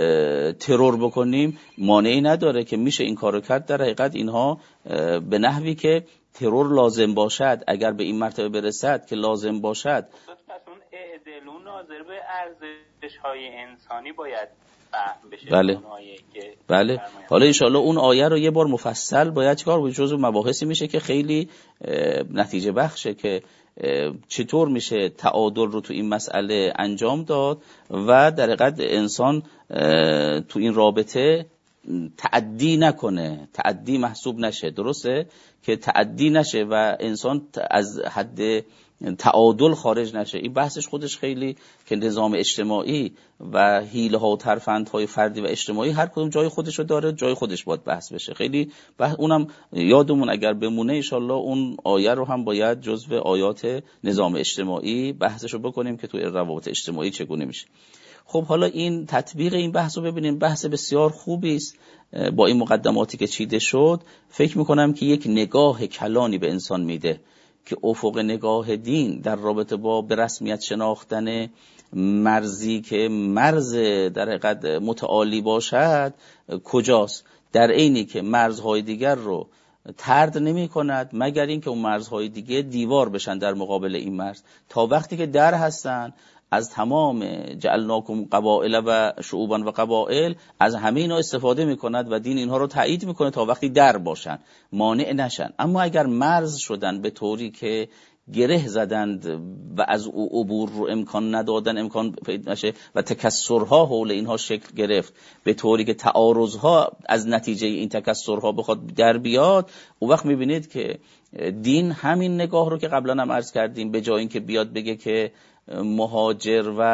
ترور بکنیم، مانعی نداره که میشه این کارو کرد. در حقیقت اینها به نحوی که ترور لازم باشد، اگر به این مرتبه برسد که لازم باشد، پس اون اعدلون ناظر به ارزش‌های انسانی باید فهم بشه. بله بله. حالا انشاءالله اون آیه رو یه بار مفصل باید چیکار بود، جزو مباحثی میشه که خیلی نتیجه بخشه که چطور میشه تعادل رو تو این مسئله انجام داد و در حقیقت انسان تو این رابطه تعدی نکنه، تعدی محسوب نشه، درسته که تعدی نشه و انسان از حد تعادل خارج نشه. این بحثش خودش خیلی که نظام اجتماعی و حیله ها و ترفندهای فردی و اجتماعی هر کدوم جای خودش رو داره، جای خودش باید بحث بشه. خیلی بحث اونم یادمون اگر بمونه انشالله اون آیه رو هم باید جزو آیات نظام اجتماعی بحثش رو بکنیم که توی روابط اجتماعی چگونه میشه. خب حالا این تطبیق این بحث رو ببینیم، بحث بسیار خوبی است. با این مقدماتی که چیده شد فکر میکنم که یک نگاه کلانی به انسان میده که افق نگاه دین در رابطه با به رسمیت شناختن مرزی که مرز در حقیقت متعالی باشد کجاست، در عینی که مرزهای دیگر رو طرد نمی کند مگر اینکه اون مرزهای دیگه دیوار بشن در مقابل این مرز. تا وقتی که در هستن از تمام جعلناکم قبائل و شعوبا و قبائل، از همه اینا استفاده میکند و دین اینها رو تایید میکنه تا وقتی در باشن، مانع نشن. اما اگر مرز شدن به طوری که گره زدند و از او عبور رو امکان ندادن، امکان پیدا نشه و تکسرها حول اینها شکل گرفت به طوری که تعارضها از نتیجه این تکسرها بخواد در بیاد، اون وقت میبینید که دین همین نگاه رو که قبلا هم عرض کردیم به جای اینکه بیاد بگه که مهاجر و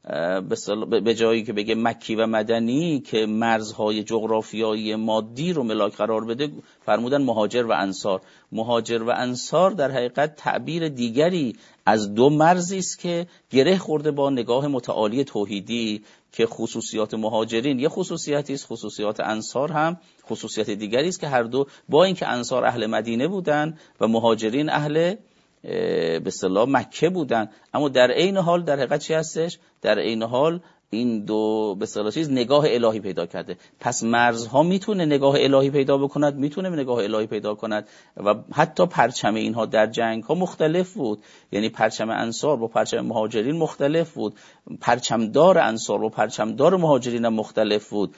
به جایی که بگه مکی و مدنی که مرزهای جغرافیایی مادی رو ملاک قرار بده فرمودن مهاجر و انصار. مهاجر و انصار در حقیقت تعبیر دیگری از دو مرزی است که گره خورده با نگاه متعالی توحیدی که خصوصیات مهاجرین یه خصوصیتی است، خصوصیات انصار هم خصوصیت دیگری است که هر دو با اینکه انصار اهل مدینه بودن و مهاجرین اهل به اصطلاح مکه بودن، اما در عین حال در حقیقت چی هستش؟ در عین حال این دو به اصطلاح چیز نگاه الهی پیدا کرده. پس مرزها میتونه نگاه الهی پیدا بکند، میتونه نگاه الهی پیدا کند و حتی پرچم اینها در جنگ ها مختلف بود. یعنی پرچم انصار با پرچم مهاجرین مختلف بود، پرچمدار انصار و پرچمدار مهاجرین هم مختلف بود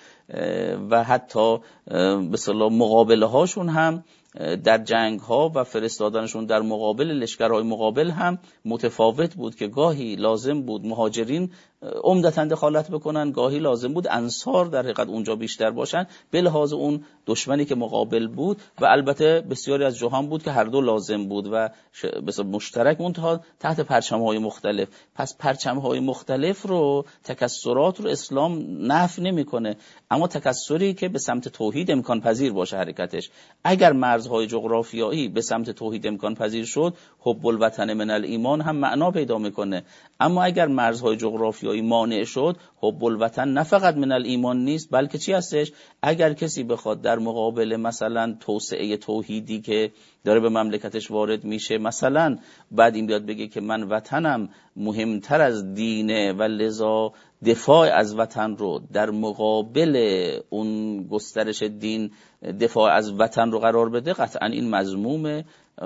و حتی به اصطلاح مقابله هاشون هم در جنگ ها و فرستادنشون در مقابل لشکرهای مقابل هم متفاوت بود که گاهی لازم بود مهاجرین عمدتاً دخالت بکنن، گاهی لازم بود انصار در حقیقت اونجا بیشتر باشن به لحاظ اون دشمنی که مقابل بود و البته بسیاری از جهان بود که هر دو لازم بود و مثلا مشترک منتها تحت پرچم‌های مختلف. پس پرچم‌های مختلف رو تکسرات رو اسلام نفی نمی‌کنه، اما تکسری که به سمت توحید امکان پذیر باشه حرکتش. اگر مرزهای جغرافیایی به سمت توحید امکان پذیر شد حب الوطن من الایمان هم معنا پیدا می‌کنه، اما اگر مرزهای جغرافیایی مانع شد حب الوطن نه فقط من الایمان نیست بلکه چی هستش؟ اگر کسی بخواد در مقابل مثلا توسعه توحیدی که داره به مملکتش وارد میشه مثلا بعد این بیاد بگه که من وطنم مهمتر از دینه و لذا دفاع از وطن رو در مقابل اون گسترش دین دفاع از وطن رو قرار بده، قطعا این مذمومه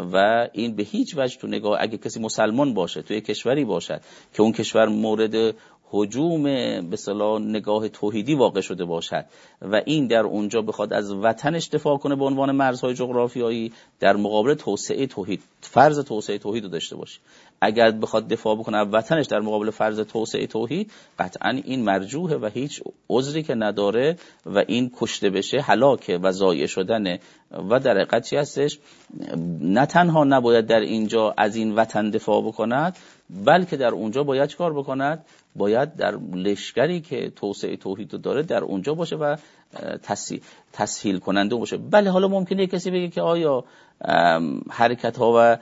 و این به هیچ وجه تو نگاه اگه کسی مسلمان باشه توی کشوری باشد که اون کشور مورد هجوم به اصطلاح نگاه توحیدی واقع شده باشد و این در اونجا بخواد از وطنش دفاع کنه به عنوان مرزهای جغرافیایی در مقابل توسعه توحید، فرض توسعه توحید رو داشته باشه، اگر بخواد دفاع بکنه از وطنش در مقابل فرض توسعه توحید قطعا این مرجوحه و هیچ عذری که نداره و این کشته بشه هلاکه و ضایع شدنه و در حقیقت چی هستش؟ نه تنها نباید در اینجا از این وطن دفاع بکند بلکه در اونجا باید چیکار بکند؟ باید در لشکری که توسعه توحید رو داره در اونجا باشه و تسهیل کننده باشه. بله حالا ممکنه کسی بگه که آیا حرکت ها و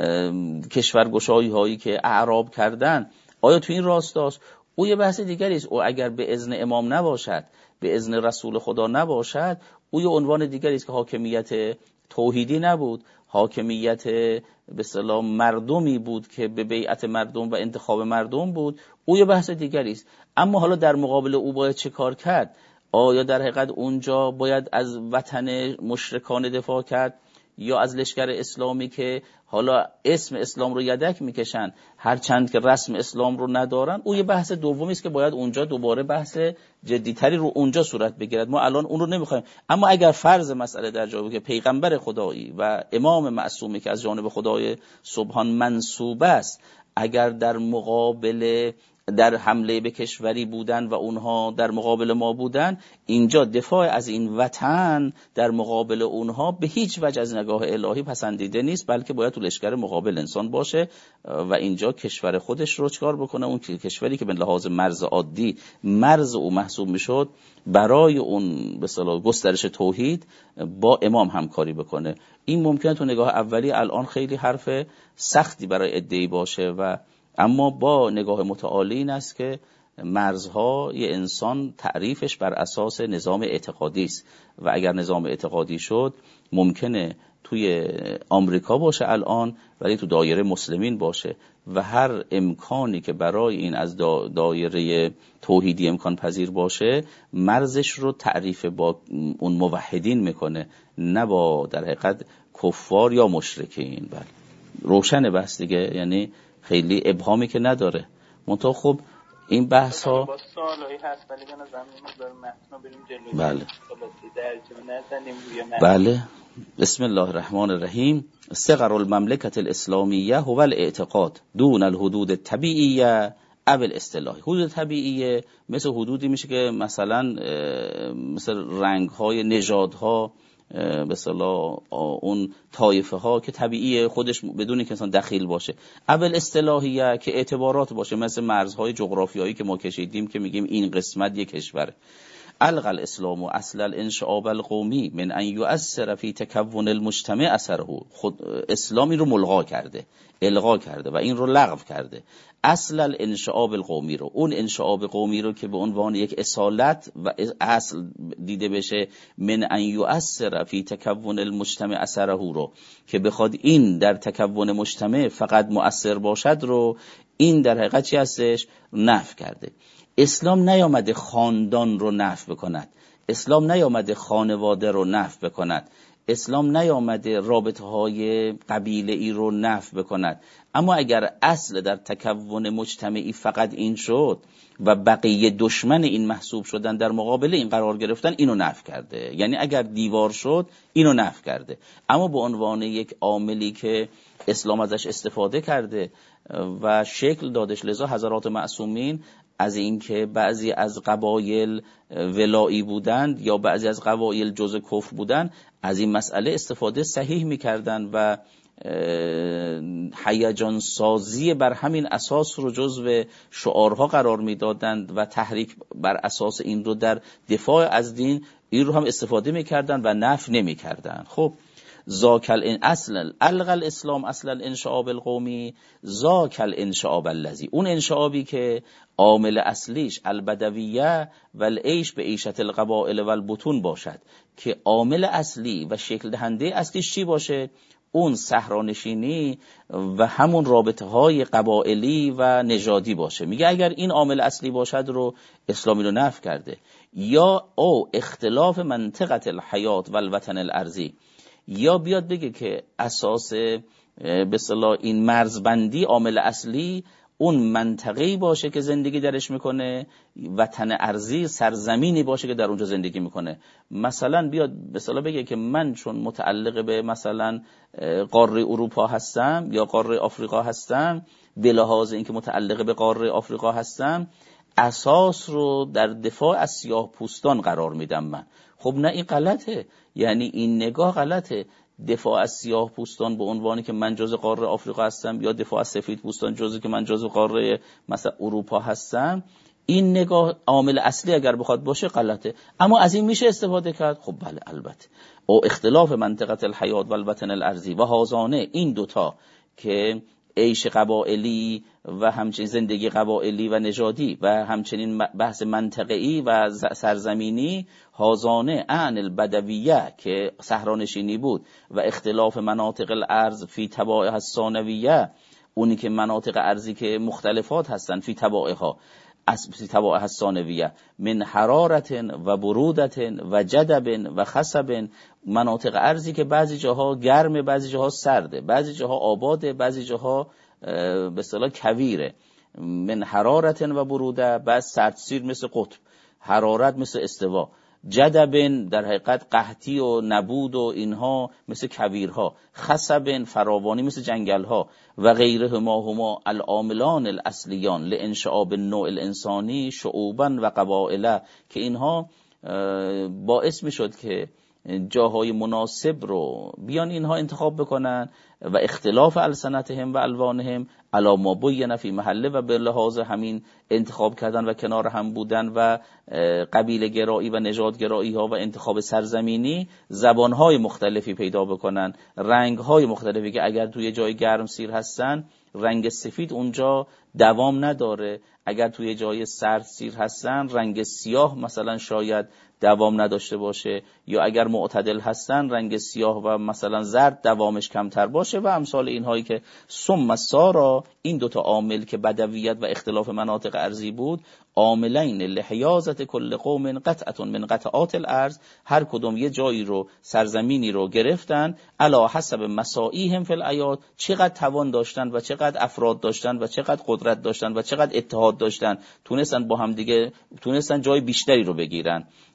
کشورگشایی هایی که اعراب کردن آیا تو این راستاست؟ او یه بحث دیگری است. او اگر به اذن امام نباشد، به اذن رسول خدا نباشد، او یه عنوان دیگری است که حاکمیت توحیدی نبود، حاکمیت به اصطلاح مردمی بود که به بیعت مردم و انتخاب مردم بود، او یه بحث دیگری است. اما حالا در مقابل او باید چه کار کرد؟ آیا در حقیقت اونجا باید از وطن مشرکان دفاع کرد یا از لشکر اسلامی که حالا اسم اسلام رو یدک میکشن هرچند که رسم اسلام رو ندارن؟ او یه بحث دومی است که باید اونجا دوباره بحث جدیتری رو اونجا صورت بگیرد. ما الان اون رو نمیخوایم. اما اگر فرض مسئله در جایی که پیغمبر خدایی و امام معصومی که از جانب خدای سبحان منصوب است اگر در مقابل در حمله به کشوری بودن و اونها در مقابل ما بودن، اینجا دفاع از این وطن در مقابل اونها به هیچ وجه از نگاه الهی پسندیده نیست، بلکه باید تو لشکر مقابل انسان باشه و اینجا کشور خودش رو چکار بکنه. اون کشوری که به لحاظ مرز عادی مرز او محسوب میشد برای اون به اصطلاح گسترش توحید با امام همکاری بکنه. این ممکنه تو نگاه اولی الان خیلی حرف سختی برای ادعی باشه و اما با نگاه متعالی این است که مرزها یه انسان تعریفش بر اساس نظام اعتقادی است و اگر نظام اعتقادی شد ممکنه توی آمریکا باشه الان ولی تو دایره مسلمین باشه و هر امکانی که برای این از دایره توحیدی امکان پذیر باشه مرزش رو تعریف با اون موحدین میکنه نه با در حقیقت کفار یا مشرکین. بله روشن بحث دیگه، یعنی خیلی ابهامی که نداره. منتها خب این بحث ها با سوالایی هست ولی به نظر میاد متن بریم جلو. بله در بله بسم الله الرحمن الرحیم. صغر المملکت الاسلامیه هو الاعتقاد دون الحدود الطبیعیه او الاصطلاحی. حدود طبیعیه مثل حدودی میشه که مثلا مثل رنگ های نژادها به اصطلاح اون طایفه ها که طبیعیه خودش بدون که انسان دخیل باشه. اول اصطلاحیه که اعتبارات باشه، مثل مرزهای جغرافیایی که ما کشیدیم که میگیم این قسمت یک کشوره. الغى الاسلام اصل الانشعاب القومی من ان یؤثر فی تکون المجتمع اثره. خود اسلامی رو ملغا کرده، الغا کرده و این رو لغو کرده. اصل الانشعاب القومی رو، اون انشعاب قومی رو که به عنوان یک اصالت و اصل دیده بشه، من ان یؤثر فی تکون المجتمع اثره رو، که بخواد این در تکون مجتمع فقط مؤثر باشد رو، این در حقیقت چی هستش؟ نفی کرده. اسلام نیامده خاندان رو نفی بکند، اسلام نیامده خانواده رو نفی بکند، اسلام نیامده رابطه های قبیله‌ای رو نفی بکند. اما اگر اصل در تکون مجتمعی فقط این شد و بقیه دشمن این محسوب شدن، در مقابل این قرار گرفتن، اینو نفی کرده. یعنی اگر دیوار شد اینو نفی کرده. اما به عنوان یک عاملی که اسلام ازش استفاده کرده و شکل دادش، لذا حضرات معصومین از اینکه بعضی از قبایل ولایی بودند یا بعضی از قبایل جزء کفر بودند، از این مسئله استفاده صحیح می‌کردند و هیجان سازی بر همین اساس رو جزو شعارها قرار میدادند و تحریک بر اساس این رو در دفاع از دین این رو هم استفاده می‌کردند و نفی نمی‌کردند. خب ذاکل این اصل الغى الاسلام اصل الانشعاب القومی ذاکل انشعاب الذی، اون انشعابی که عامل اصلیش البدویه و العیش به عیشت القبائل و البطون باشد، که عامل اصلی و شکل دهنده اصلیش چی باشه؟ اون صحرانشینی و همون رابطه های قبائلی و نژادی باشه. میگه اگر این عامل اصلی باشد رو اسلامی رو نفی کرده. یا او اختلاف منطقه الحیات و الوطن الارضی، یا بیاد بگه که اساس به اصطلاح این مرزبندی عامل اصلی اون منطقه‌ای باشه که زندگی درش میکنه، وطن ارضی سرزمینی باشه که در اونجا زندگی میکنه. مثلا بیاد به اصطلاح بگه که من چون متعلق به مثلا قاره اروپا هستم یا قاره آفریقا هستم، به لحاظ اینکه متعلق به قاره آفریقا هستم، اساس رو در دفاع از سیاه پوستان قرار میدم من. خب نه، این غلطه. یعنی این نگاه غلطه. دفاع از سیاه پوستان به عنوانی که من جزء قاره آفریقا هستم، یا دفاع از سفید پوستان جزء که من جزء قاره مثلا اروپا هستم، این نگاه عامل اصلی اگر بخواد باشه غلطه. اما از این میشه استفاده کرد. خب بله، البته. او اختلاف منطقه الحیات و الوطن الارضی و هازانه، این دوتا که عیش قبائلی و همچنین زندگی قبائلی و نژادی و همچنین بحث منطقه‌ای و سرزمینی، هازانه عن البدویه که صحرانشینی بود، و اختلاف مناطق الارض فی طبائع الثانویه، اونی که مناطق ارضی که مختلفات هستن فی طبائعها، فی طبائع الثانویه، من حرارت و برودت و جدب و خصب، مناطق ارضی که بعضی جاها گرمه، بعضی جاها سرده، بعضی جاها آباده، بعضی جاها به اصطلاح کویره. من حرارت و بروده، بعد سردسیر مثل قطب، حرارت مثل استوا، جدب در حقیقت قحطی و نبود و اینها مثل کویرها، خصب فراوانی مثل جنگلها، و غیرهما هما العاملان الاصلیان لانشعاب النوع الانسانی شعوبا و قبائل، که اینها باعث می شد که جاهای مناسب رو بیان اینها انتخاب بکنن و اختلاف السنتهم و الوانهم علی ما بین فی محله، و به لحاظ همین انتخاب کردن و کنار هم بودن و قبیله گرایی و نژاد گرایی ها و انتخاب سرزمینی، زبانهای مختلفی پیدا بکنن، رنگهای مختلفی که اگر توی جای گرم سیر هستن رنگ سفید اونجا دوام نداره، اگر توی جای سرد سیر هستن رنگ سیاه مثلا شاید دوام نداشته باشه، یا اگر معتدل هستن رنگ سیاه و مثلا زرد دوامش کمتر باشه و امثال اینهایی که ثم سارا، این دوتا عامل که بدویت و اختلاف مناطق ارضی بود، عاملین لحیازت کل قوم قطعه من قطعات الارض، هر کدوم یه جایی رو، سرزمینی رو گرفتن علی حسب مساعیهم فی الایات، چقدر توان داشتن و چقدر افراد داشتن و چقدر قدرت داشتن و چقدر اتحاد داشتن، تونستن با هم دیگه تونستن جای بیشتری رو بگیرن.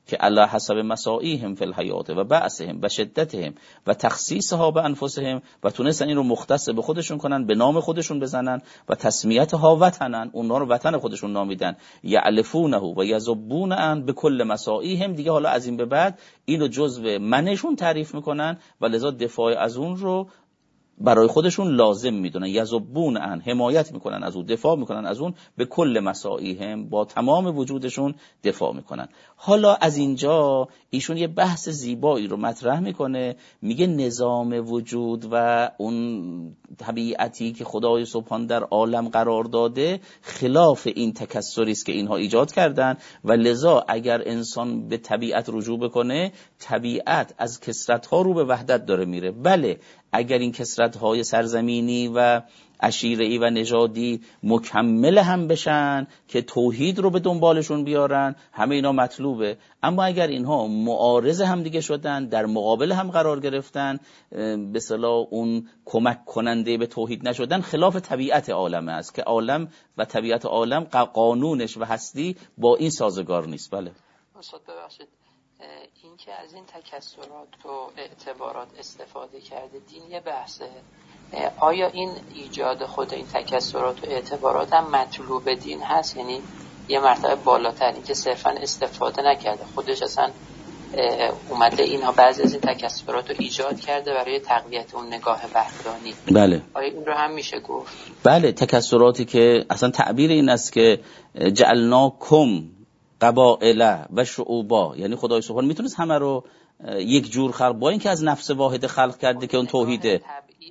که علی حسب مساعیهم فی الحیات و بعثهم و شدتهم و تخصیصها به انفسهم و تونستن این رو مختص به خودشون کنن، به نام خودشون بزنن و تسمیتها وطنن، اونها رو وطن خودشون نامیدن، یعلفونه و یذبون ان به کل مساعیهم. دیگه حالا از این به بعد اینو جزو منشون تعریف میکنن و لذا دفاع از اون رو برای خودشون لازم میدونن. یذبون ان، حمایت میکنن از اون، دفاع میکنن از اون، به کل مساعیهم، با تمام وجودشون دفاع میکنن. حالا از اینجا ایشون یه بحث زیبایی رو مطرح میکنه، میگه نظام وجود و اون طبیعتی که خدای سبحان در عالم قرار داده خلاف این تکثری است که اینها ایجاد کردن و لذا اگر انسان به طبیعت رجوع بکنه، طبیعت از کثرت‌ها رو به وحدت داره میره. بله اگر این کثرت‌های سرزمینی و عشیره‌ای و نژادی مکمل هم بشن که توحید رو به دنبالشون بیارن، همه اینا مطلوبه. اما اگر اینها معارض هم دیگه شدن، در مقابل هم قرار گرفتن، به اصطلاح اون کمک کننده به توحید نشدن، خلاف طبیعت عالم است که عالم و طبیعت عالم قانونش و هستی با این سازگار نیست. بله استاد ببخشید، این که از این تکثرات و اعتبارات استفاده کرده دین یه بحثه. آیا این ایجاد خود این تکثرات و اعتبارات هم مطلوب دین هست؟ یعنی یه مرتبه بالاتر، این که صرفا استفاده نکرده، خودش اصلا اومده اینها بعضی از این تکثرات رو ایجاد کرده برای تقویت اون نگاه وحدانی. بله. آیا این رو هم میشه گفت؟ بله، تکثراتی که اصلا تعبیر این است که جعلناکم قبائل و شعوبا، یعنی خدای سبحان میتونست همه رو یک جور خلق، با اینکه از نفس واحد خلق کرده که اون توحیده.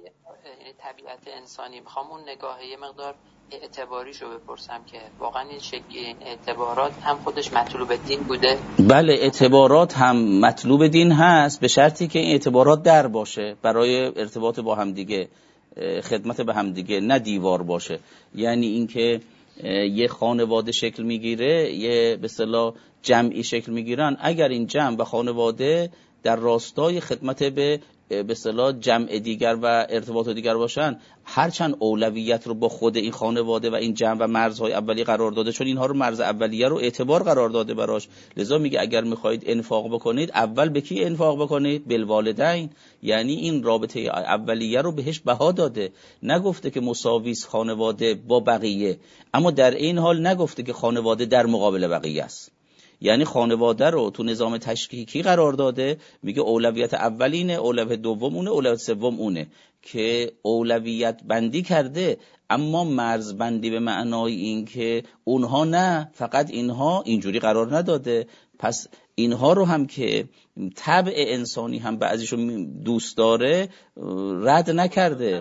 طبیعت انسانی، میخوام اون نگاه یه مقدار اعتباریشو بپرسم که واقعا این شکلی این اعتبارات هم خودش مطلوب دین بوده؟ بله اعتبارات هم مطلوب دین هست، به شرطی که این اعتبارات در باشه برای ارتباط با هم دیگه، خدمت به هم دیگه، نه دیوار باشه. یعنی اینکه یه خانواده شکل میگیره، یه به اصطلاح جمعی شکل میگیرن، اگر این جمع و خانواده در راستای خدمت به به اصطلاح جمع دیگر و ارتباط دیگر باشن، هرچند اولویت رو با خود این خانواده و این جمع و مرزهای اولیه قرار داده، چون اینها رو مرز اولیه رو اعتبار قرار داده براش، لذا میگه اگر میخواهید انفاق بکنید اول به کی انفاق بکنید؟ بالوالدین. یعنی این رابطه اولیه رو بهش بها داده، نگفته که مساویس خانواده با بقیه، اما در این حال نگفته که خانواده در مقابل بقیه است. یعنی خانواده رو تو نظام تشکیکی قرار داده، میگه اولویت اول اینه، اولویت دوم اونه، اولویت سوم اونه، که اولویت بندی کرده، اما مرز بندی به معنای این که اونها نه، فقط اینها، اینجوری قرار نداده. پس اینها رو هم که طبع انسانی هم بعضیشو دوست داره رد نکرده.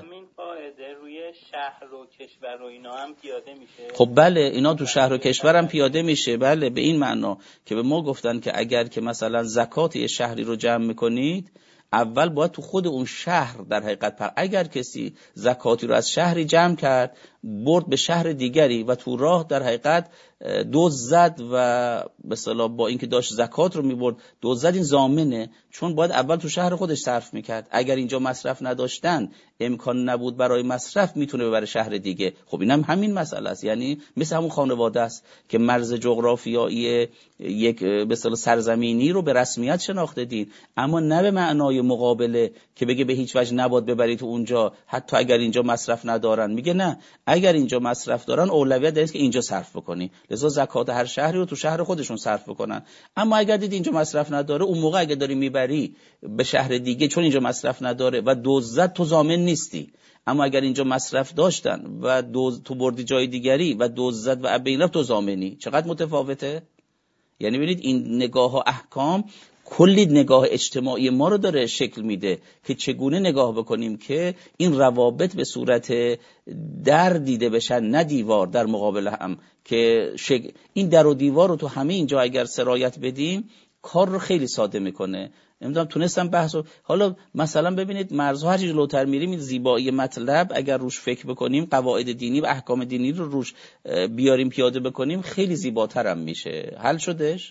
شهر و کشور و اینا هم پیاده میشه. خب بله اینا تو شهر و کشور هم پیاده میشه. بله به این معنا که به ما گفتن که اگر که مثلا زکات یه شهری رو جمع میکنید، اول باید تو خود اون شهر در حقیقت پر... اگر کسی زکاتی رو از شهری جمع کرد برد به شهر دیگری و تو راه در حقیقت دزد زد و به اصطلاح با اینکه داشت زکات رو میبرد دزد زد، این ضامنه، چون باید اول تو شهر خودش صرف میکرد. اگر اینجا مصرف نداشتن، امکان نبود برای مصرف، میتونه ببره شهر دیگه. خب اینم هم همین مسئله است، یعنی مثل همون خانواده است که مرز جغرافیایی یک به اصطلاح سرزمینی رو به رسمیت شناخته دین، اما نه به معنای مقابله که بگه به هیچ وجه نباید ببرید تو اونجا حتی اگر اینجا مصرف ندارن. میگه نه، اگر اینجا مصرف دارن اولویت داره که اینجا صرف بکنی، لذا زکات هر شهری رو تو شهر خودشون صرف بکنن. اما اگر دید اینجا مصرف نداره، اون موقع اگه داری میبری به شهر دیگه چون اینجا مصرف نداره و دزد، تو ضامن نیستی. اما اگر اینجا مصرف داشتن و دوز تو بردی جای دیگری و دزد و ابین تو ضامنی. چقدر متفاوته؟ یعنی ببینید این نگاه و احکام کلی نگاه اجتماعی ما رو داره شکل میده که چگونه نگاه بکنیم که این روابط به صورت در دیده بشن، نه دیوار در مقابل هم، که شک... این در و دیوار رو تو همه اینجا اگر سرایت بدیم کار رو خیلی ساده میکنه. نمیدونم تونستم بحثو. حالا مثلا ببینید مرزها هر چیز جلوتر میریم، این زیبایی مطلب اگر روش فکر بکنیم، قواعد دینی و احکام دینی رو روش بیاریم پیاده بکنیم، خیلی زیباتر هم میشه. حل شدش؟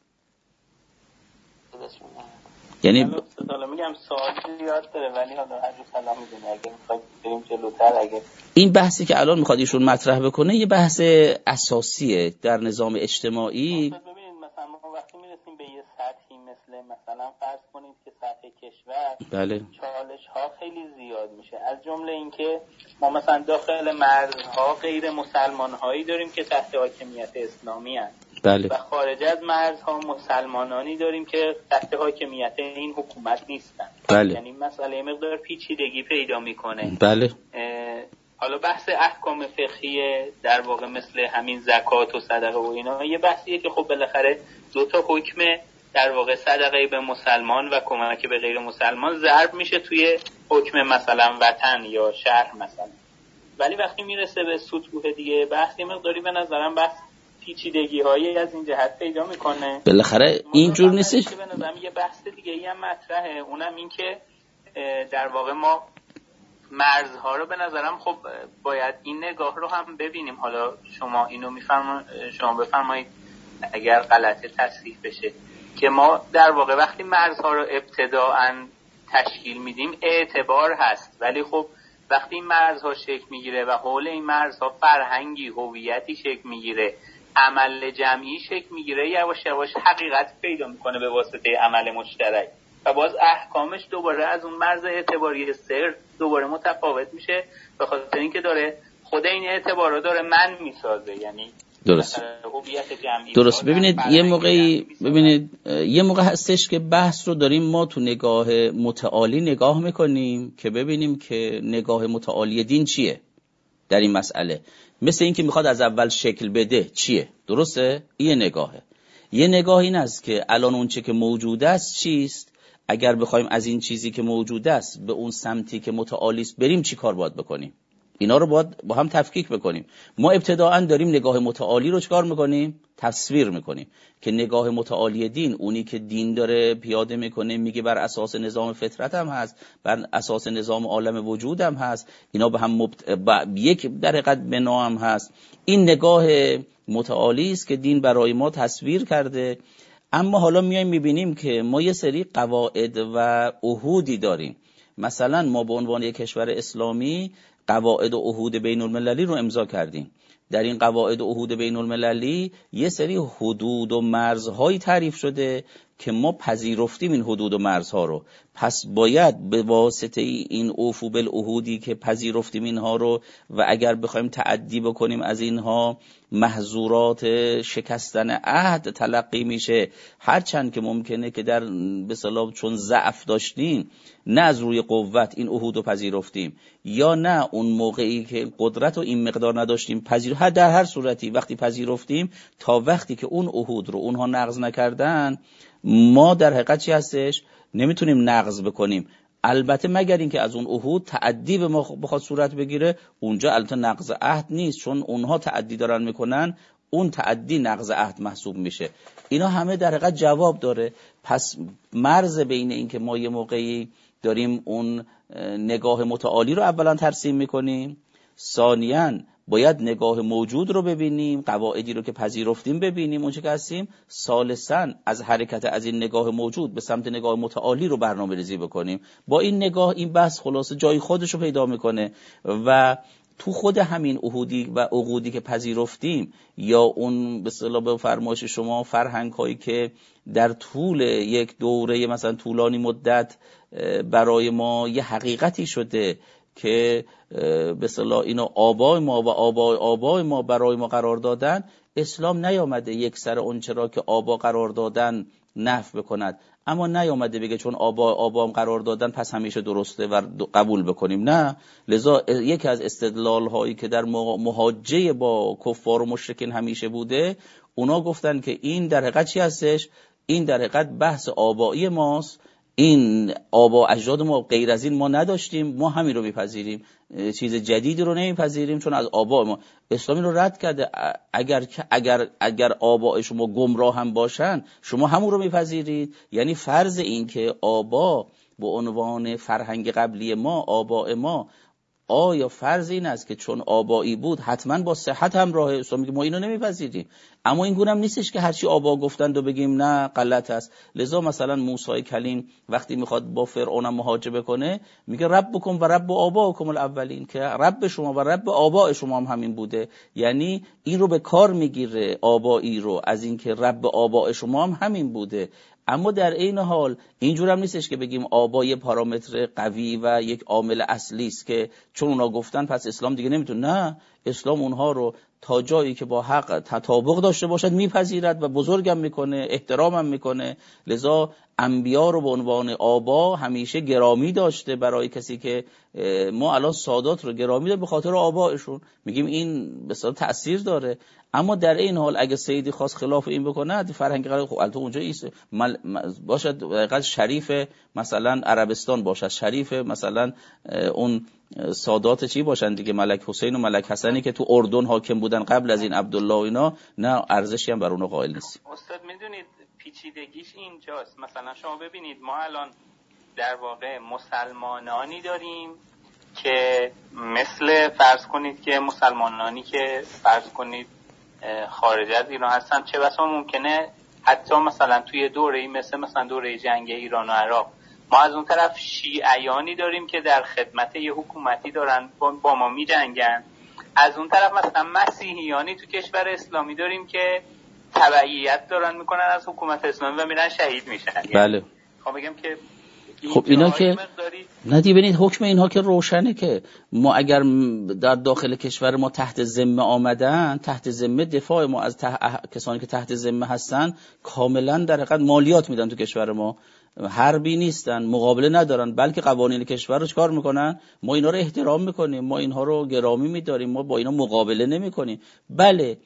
یعنی حالا میگم سوال زیاد داره ولی حالا هر رو سلام میدونم اگه میخواید بریم جلوتر. اگه این بحثی که الان میخواد ایشون مطرح بکنه یه بحث اساسیه در نظام اجتماعی. ببینید مثلا ما وقتی میرسیم به یه هست بله. چالش ها خیلی زیاد میشه، از جمله اینکه ما مثلا داخل مرزها غیر مسلمان هایی داریم که تحت حاکمیت اسلامی هست بله. و خارج از مرزها مسلمانانی داریم که تحت حاکمیت این حکومت نیستن. بله. یعنی مسئله مقدار پیچیدگی پیدا میکنه. بله. حالا بحث احکام فقهی در واقع مثل همین زکات و صدقه و اینا یه بحثیه که خب بالاخره دو تا حکم در واقع صدقه به مسلمان و کمک به غیر مسلمان ضرب میشه توی حکم مثلا وطن یا شهر مثلا. ولی وقتی میرسه به سطوح دیگه بحثی مقداری به نظرم بحث پیچیدگی هایی از این جهت پیدا میکنه. بالاخره اینجور نیستش که به نظرم یه بحث دیگه ای هم مطرحه، اونم این که در واقع ما مرزها رو به نظرم خب باید این نگاه رو هم ببینیم. حالا شما اینو میفرمایید، شما بفرمایید اگر غلطه تصحیح بشه، که ما در واقع وقتی مرزها رو ابتداعاً تشکیل میدیم اعتبار هست، ولی خب وقتی این مرزها شکل میگیره و حول این مرزها فرهنگی هویتی شکل میگیره، عمل جمعی شکل میگیره، یواش یواش حقیقت پیدا میکنه به واسطه عمل مشترک و باز احکامش دوباره از اون مرز اعتباری سر دوباره متفاوت میشه، به خاطر اینکه داره خود این اعتبار رو داره من میسازه. یعنی درست هویت جمعی. درست ببینید یه موقعی ببینید یه موقع هستش که بحث رو داریم ما تو نگاه متعالی نگاه میکنیم که ببینیم که نگاه متعالی دین چیه در این مسئله، مثل این که میخواد از اول شکل بده چیه. درسته؟ یه نگاهه. یه نگاه این است که الان اون چه که موجود است چیست، اگر بخوایم از این چیزی که موجود است به اون سمتی که متعالی است بریم چی کار باید بکنیم. اینا رو باید با هم تفکیک بکنیم. ما ابتداعا داریم نگاه متعالی رو چکار میکنیم؟ تصویر میکنیم که نگاه متعالی دین، اونی که دین داره پیاده میکنه میگه بر اساس نظام فطرت هم هست، بر اساس نظام عالم وجود هم هست، اینا به هم مبت... با... یک در حقیقت بنا هم هست. این نگاه متعالی است که دین برای ما تصویر کرده. اما حالا میایم میبینیم که ما یه سری قواعد و عهودی داریم. مثلا ما به عنوان یک کشور اسلامی قواعد و عهود بین المللی رو امضا کردیم. در این قواعد و عهود بین المللی یه سری حدود و مرزهایی تعریف شده که ما پذیرفتیم این حدود و مرزها رو، پس باید به واسطه این اوفو بالعهودی که پذیرفتیم اینها رو و اگر بخوایم تعدی بکنیم از اینها محظورات شکستن عهد تلقی میشه. هرچند که ممکنه که در به اصطلاح چون ضعف داشتیم نه از روی قوت این عهود رو پذیرفتیم، یا نه اون موقعی که قدرت و این مقدار نداشتیم پذیر، هر در هر صورتی وقتی پذیرفتیم تا وقتی که اون عهود رو اونها نقض نکردن ما در حقیقت چی هستش نمیتونیم نقض بکنیم. البته مگر اینکه از اون عهود تعدی به ما بخواد صورت بگیره، اونجا البته نقض عهد نیست، چون اونها تعدی دارن میکنن، اون تعدی نقض عهد محسوب میشه. اینا همه در حقیقت جواب داره. پس مرز بین این که ما یه موقعی داریم اون نگاه متعالی رو اولا ترسیم میکنیم، ثانیاً باید نگاه موجود رو ببینیم، قواعدی رو که پذیرفتیم ببینیم اون چه که هستیم، ثالثاً از حرکت از این نگاه موجود به سمت نگاه متعالی رو برنامه‌ریزی بکنیم. با این نگاه این بحث خلاصه جای خودش رو پیدا میکنه و تو خود همین عهودی و عقودی که پذیرفتیم یا اون به اصطلاح به فرمایش شما فرهنگ هایی که در طول یک دوره مثلا طولانی مدت برای ما یه حقیقتی شده که به اصطلاح اینا آبای ما و آبای آبای ما برای ما قرار دادن، اسلام نیامده یک سر اون چرا که آبا قرار دادن نفی بکند، اما نیامده بگه چون آبا آبام قرار دادن پس همیشه درسته و قبول بکنیم. نه، لذا یکی از استدلال هایی که در محاجه با کفار و مشرکین همیشه بوده، اونا گفتن که این در حقیقت چی هستش؟ این در حقیقت بحث آبایی ماست، این آبا اجداد ما غیر از این ما نداشتیم، ما همین رو میپذیریم، چیز جدیدی رو نمیپذیریم چون از آبا ما. اسلامی رو رد کرده. اگر اگر اگر آبا شما گمراه هم باشن شما همون رو میپذیرید. یعنی فرض این که آبا به عنوان فرهنگ قبلی ما، آبا ما، آیا فرض این است که چون آبایی بود حتما با صحت همراه؟ اسلام میگه ما اینو نمیپذیریم. اما این گونه هم نیستش که هرچی آبا گفتند و بگیم نه غلط است. لذا مثلا موسی کلیم وقتی میخواد با فرعون محاجه کنه میگه ربکم و رب آباکم الاولین، که رب شما و رب آبا شما هم همین بوده. یعنی این رو به کار میگیره آبایی رو، از اینکه رب آبا شما هم همین بوده. اما در این حال اینجور هم نیستش که بگیم آبا یه پارامتر قوی و یک عامل اصلی است که چون اونا گفتن پس اسلام دیگه نمیتونه. نه، اسلام اونها رو تا جایی که با حق تطابق داشته باشد میپذیرد و بزرگم میکنه، احترامم میکنه. لذا انبیا رو به عنوان آبا همیشه گرامی داشته برای کسی که ما الان سادات رو گرامی داریم به خاطر آبایشون، میگیم این به اصطلاح تأثیر داره. اما در این حال اگه سیدی خواست خلاف این بکنه فرهنگ قرار خب البته اونجا ایست مل... باشد دقیقاً شریف مثلا عربستان باشد، شریف مثلا اون سادات چی باشن دیگه، ملک حسین و ملک حسنی که تو اردن حاکم بودن قبل از این عبدالله و اینا، نه ارزشی هم بر اون قائل نیست. استاد میدونید پیچیدگیش اینجاست. مثلا شما ببینید ما الان در واقع مسلمانانی داریم که مثل فرض کنید که مسلمانانی که فرض کنید خارج از ایران هستن، چه بسا ممکنه حتی مثلا توی دوره‌ای مثل مثلا دوره جنگ ایران و عراق ما از اون طرف شیعیانی داریم که در خدمت یه حکومتی دارن با ما می جنگن، از اون طرف مثلا مسیحیانی تو کشور اسلامی داریم که تبعیت دارن میکنن از حکومت اسلامی و میرن شهید میشن. بله. خب میگم که خب اینا که ندی ببینید حکم اینها که روشنه که ما اگر در داخل کشور ما تحت ذمه آمدن، تحت ذمه دفاع ما از تح... کسانی که تحت ذمه هستن کاملا در حقیقت مالیات میدن تو کشور ما، حربی نیستن، مقابله ندارن، بلکه قوانین کشور رو چکار میکنن؟ ما اینا رو احترام میکنیم، ما اینها رو گرامی میداریم، ما با اینا مقابله نمیکنیم. بله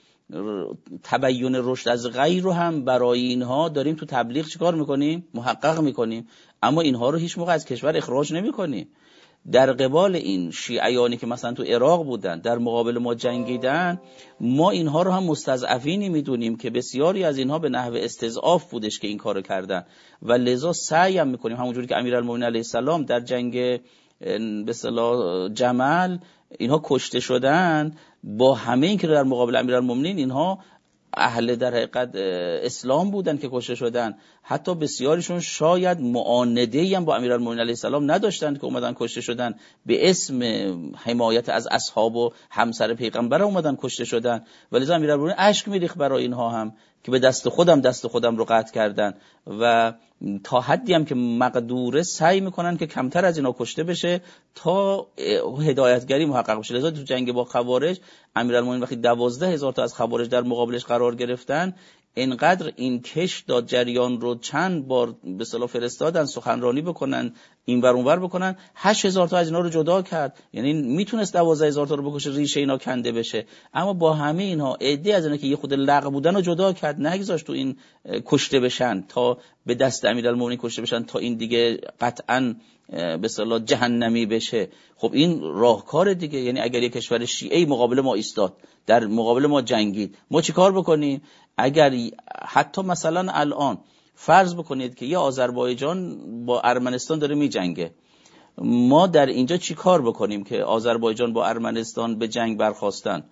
تبیین رشد از غیر رو هم برای اینها داریم تو تبلیغ چیکار میکنیم؟ محقق میکنیم، اما اینها رو هیچ موقع از کشور اخراج نمیکنیم. در قبال این شیعیانی که مثلا تو عراق بودن در مقابل ما جنگیدن، ما اینها رو هم مستضعفینی میدونیم که بسیاری از اینها به نحو استضعاف بودش که این کارو کردن و لذا سعی هم میکنیم همونجوری که امیرالمومنین علیه السلام در جنگ به اصطلاح جمل اینها کشته شدن، با همه این که در مقابل امیرالمومنین اینها اهل در حقیقت اسلام بودن که کشته شدن، حتی بسیاریشون شاید معانده‌ای هم با امیرالمومنین علیه السلام نداشتن که اومدن کشته شدن، به اسم حمایت از اصحاب و همسر پیغمبر اومدن کشته شدن. ولی امیرالمومنین اشک میریخت برای اینها هم که به دست خودم دست خودم رو قطع کردن و تا حدی هم که مقدوره سعی میکنن که کمتر از اینا کشته بشه تا هدایتگری محقق بشه. لذا تو جنگ با خوارج امیرالمومنین وقتی دوازده هزار تا از خوارج در مقابلش قرار گرفتن، اینقدر این کش داد جریان رو چند بار به اصطلاح فرستادن سخنرانی بکنن این ور اون ور بکنن، هشت هزار تا از اینا رو جدا کرد. یعنی میتونست دوازده هزار تا رو بکشه ریشه اینا کنده بشه، اما با همه اینها عده از اینا که یه خود لغو بودن رو جدا کرد، نگذاشت تو این کشته بشن تا به دست امیرالمومنین کشته بشن تا این دیگه قطعاً به اصطلاح جهنمی بشه. خب این راهکار دیگه. یعنی اگر یک کشور شیعی مقابل ما ایستاد، در مقابل ما جنگید، ما چی کار بکنیم؟ اگر حتی مثلا الان فرض بکنید که یه آذربایجان با ارمنستان داره می جنگه، ما در اینجا چی کار بکنیم که آذربایجان با ارمنستان به جنگ برخواستن؟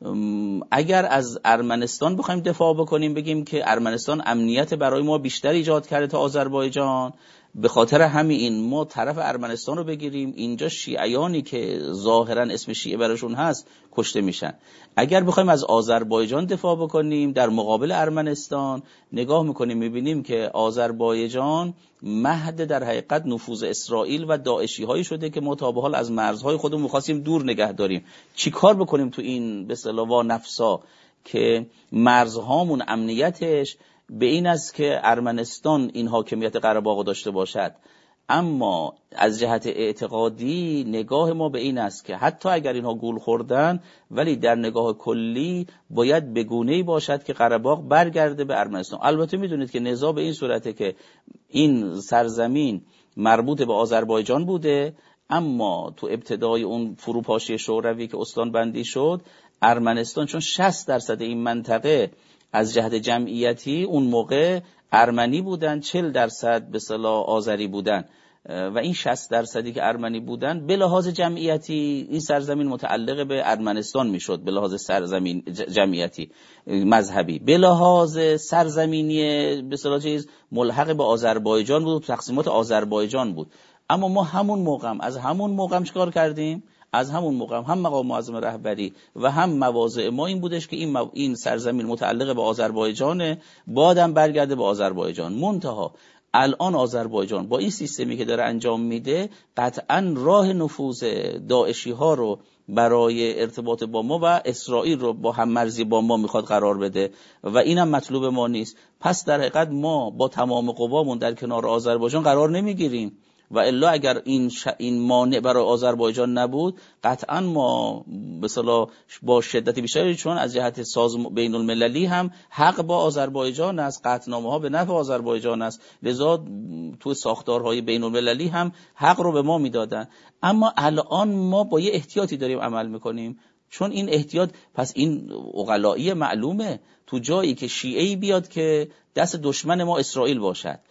اگر از ارمنستان بخوایم دفاع بکنیم، بگیم که ارمنستان امنیت برای ما بیشتر ایجاد کرده تا آذربایجان، به خاطر همین ما طرف ارمنستان رو بگیریم، اینجا شیعیانی که ظاهرا اسم شیعه براشون هست کشته میشن. اگر بخوایم از آذربایجان دفاع بکنیم در مقابل ارمنستان، نگاه میکنیم میبینیم که آذربایجان مهد در حقیقت نفوذ اسرائیل و داعشی هایی شده که ما تا به حال از مرزهای خودمون می‌خواستیم دور نگه داریم. چی کار بکنیم تو این به اصطلاح وا نفسا که مرزهامون امنیتش به این است که ارمنستان این حاکمیت قره باغ داشته باشد، اما از جهت اعتقادی نگاه ما به این است که حتی اگر اینها گول خوردن، ولی در نگاه کلی باید به گونه‌ای باشد که قره باغ برگرده به ارمنستان. البته میدونید که نزاع به این صورته که این سرزمین مربوط به آذربایجان بوده، اما تو ابتدای اون فروپاشی شوروی که استان بندی شد، ارمنستان چون شصت درصد این منطقه از جهت جمعیتی اون موقع ارمنی بودن، چهل درصد به اصطلاح آذری بودن و این شصت درصدی که ارمنی بودن به لحاظ جمعیتی این سرزمین متعلق به ارمنستان میشد، به لحاظ سرزمین جمعیتی مذهبی، به لحاظ سرزمینی به اصطلاح چیز ملحق به آذربایجان بود و تقسیمات آذربایجان بود. اما ما همون موقع از همون موقع چیکار کردیم؟ از همون موقع هم مقام معظم رهبری و هم مواضع ما این بودش که این مو... این سرزمین متعلق به آذربایجانه، بادم برگرده به آذربایجان. منتها الان آذربایجان با این سیستمی که داره انجام میده قطعا راه نفوذ داعشی ها رو برای ارتباط با ما و اسرائیل رو با هم مرزی با ما میخواد قرار بده و اینم مطلوب ما نیست. پس در حقیقت ما با تمام قوامون در کنار آذربایجان قرار نمیگیریم و الا اگر این ش... این مانع برای آذربایجان نبود قطعا ما به اصطلاح با شدت بیشتری، چون از جهت ساز بین المللی هم حق با آذربایجان است، قطعنامه ها به نفع آذربایجان است، لذا تو ساختارهای بین المللی هم حق رو به ما میدادن. اما الان ما با یه احتیاطی داریم عمل میکنیم، چون این احتیاط پس این عقلایی معلومه تو جایی که شیعه‌ای بیاد که دست دشمن ما اسرائیل باشد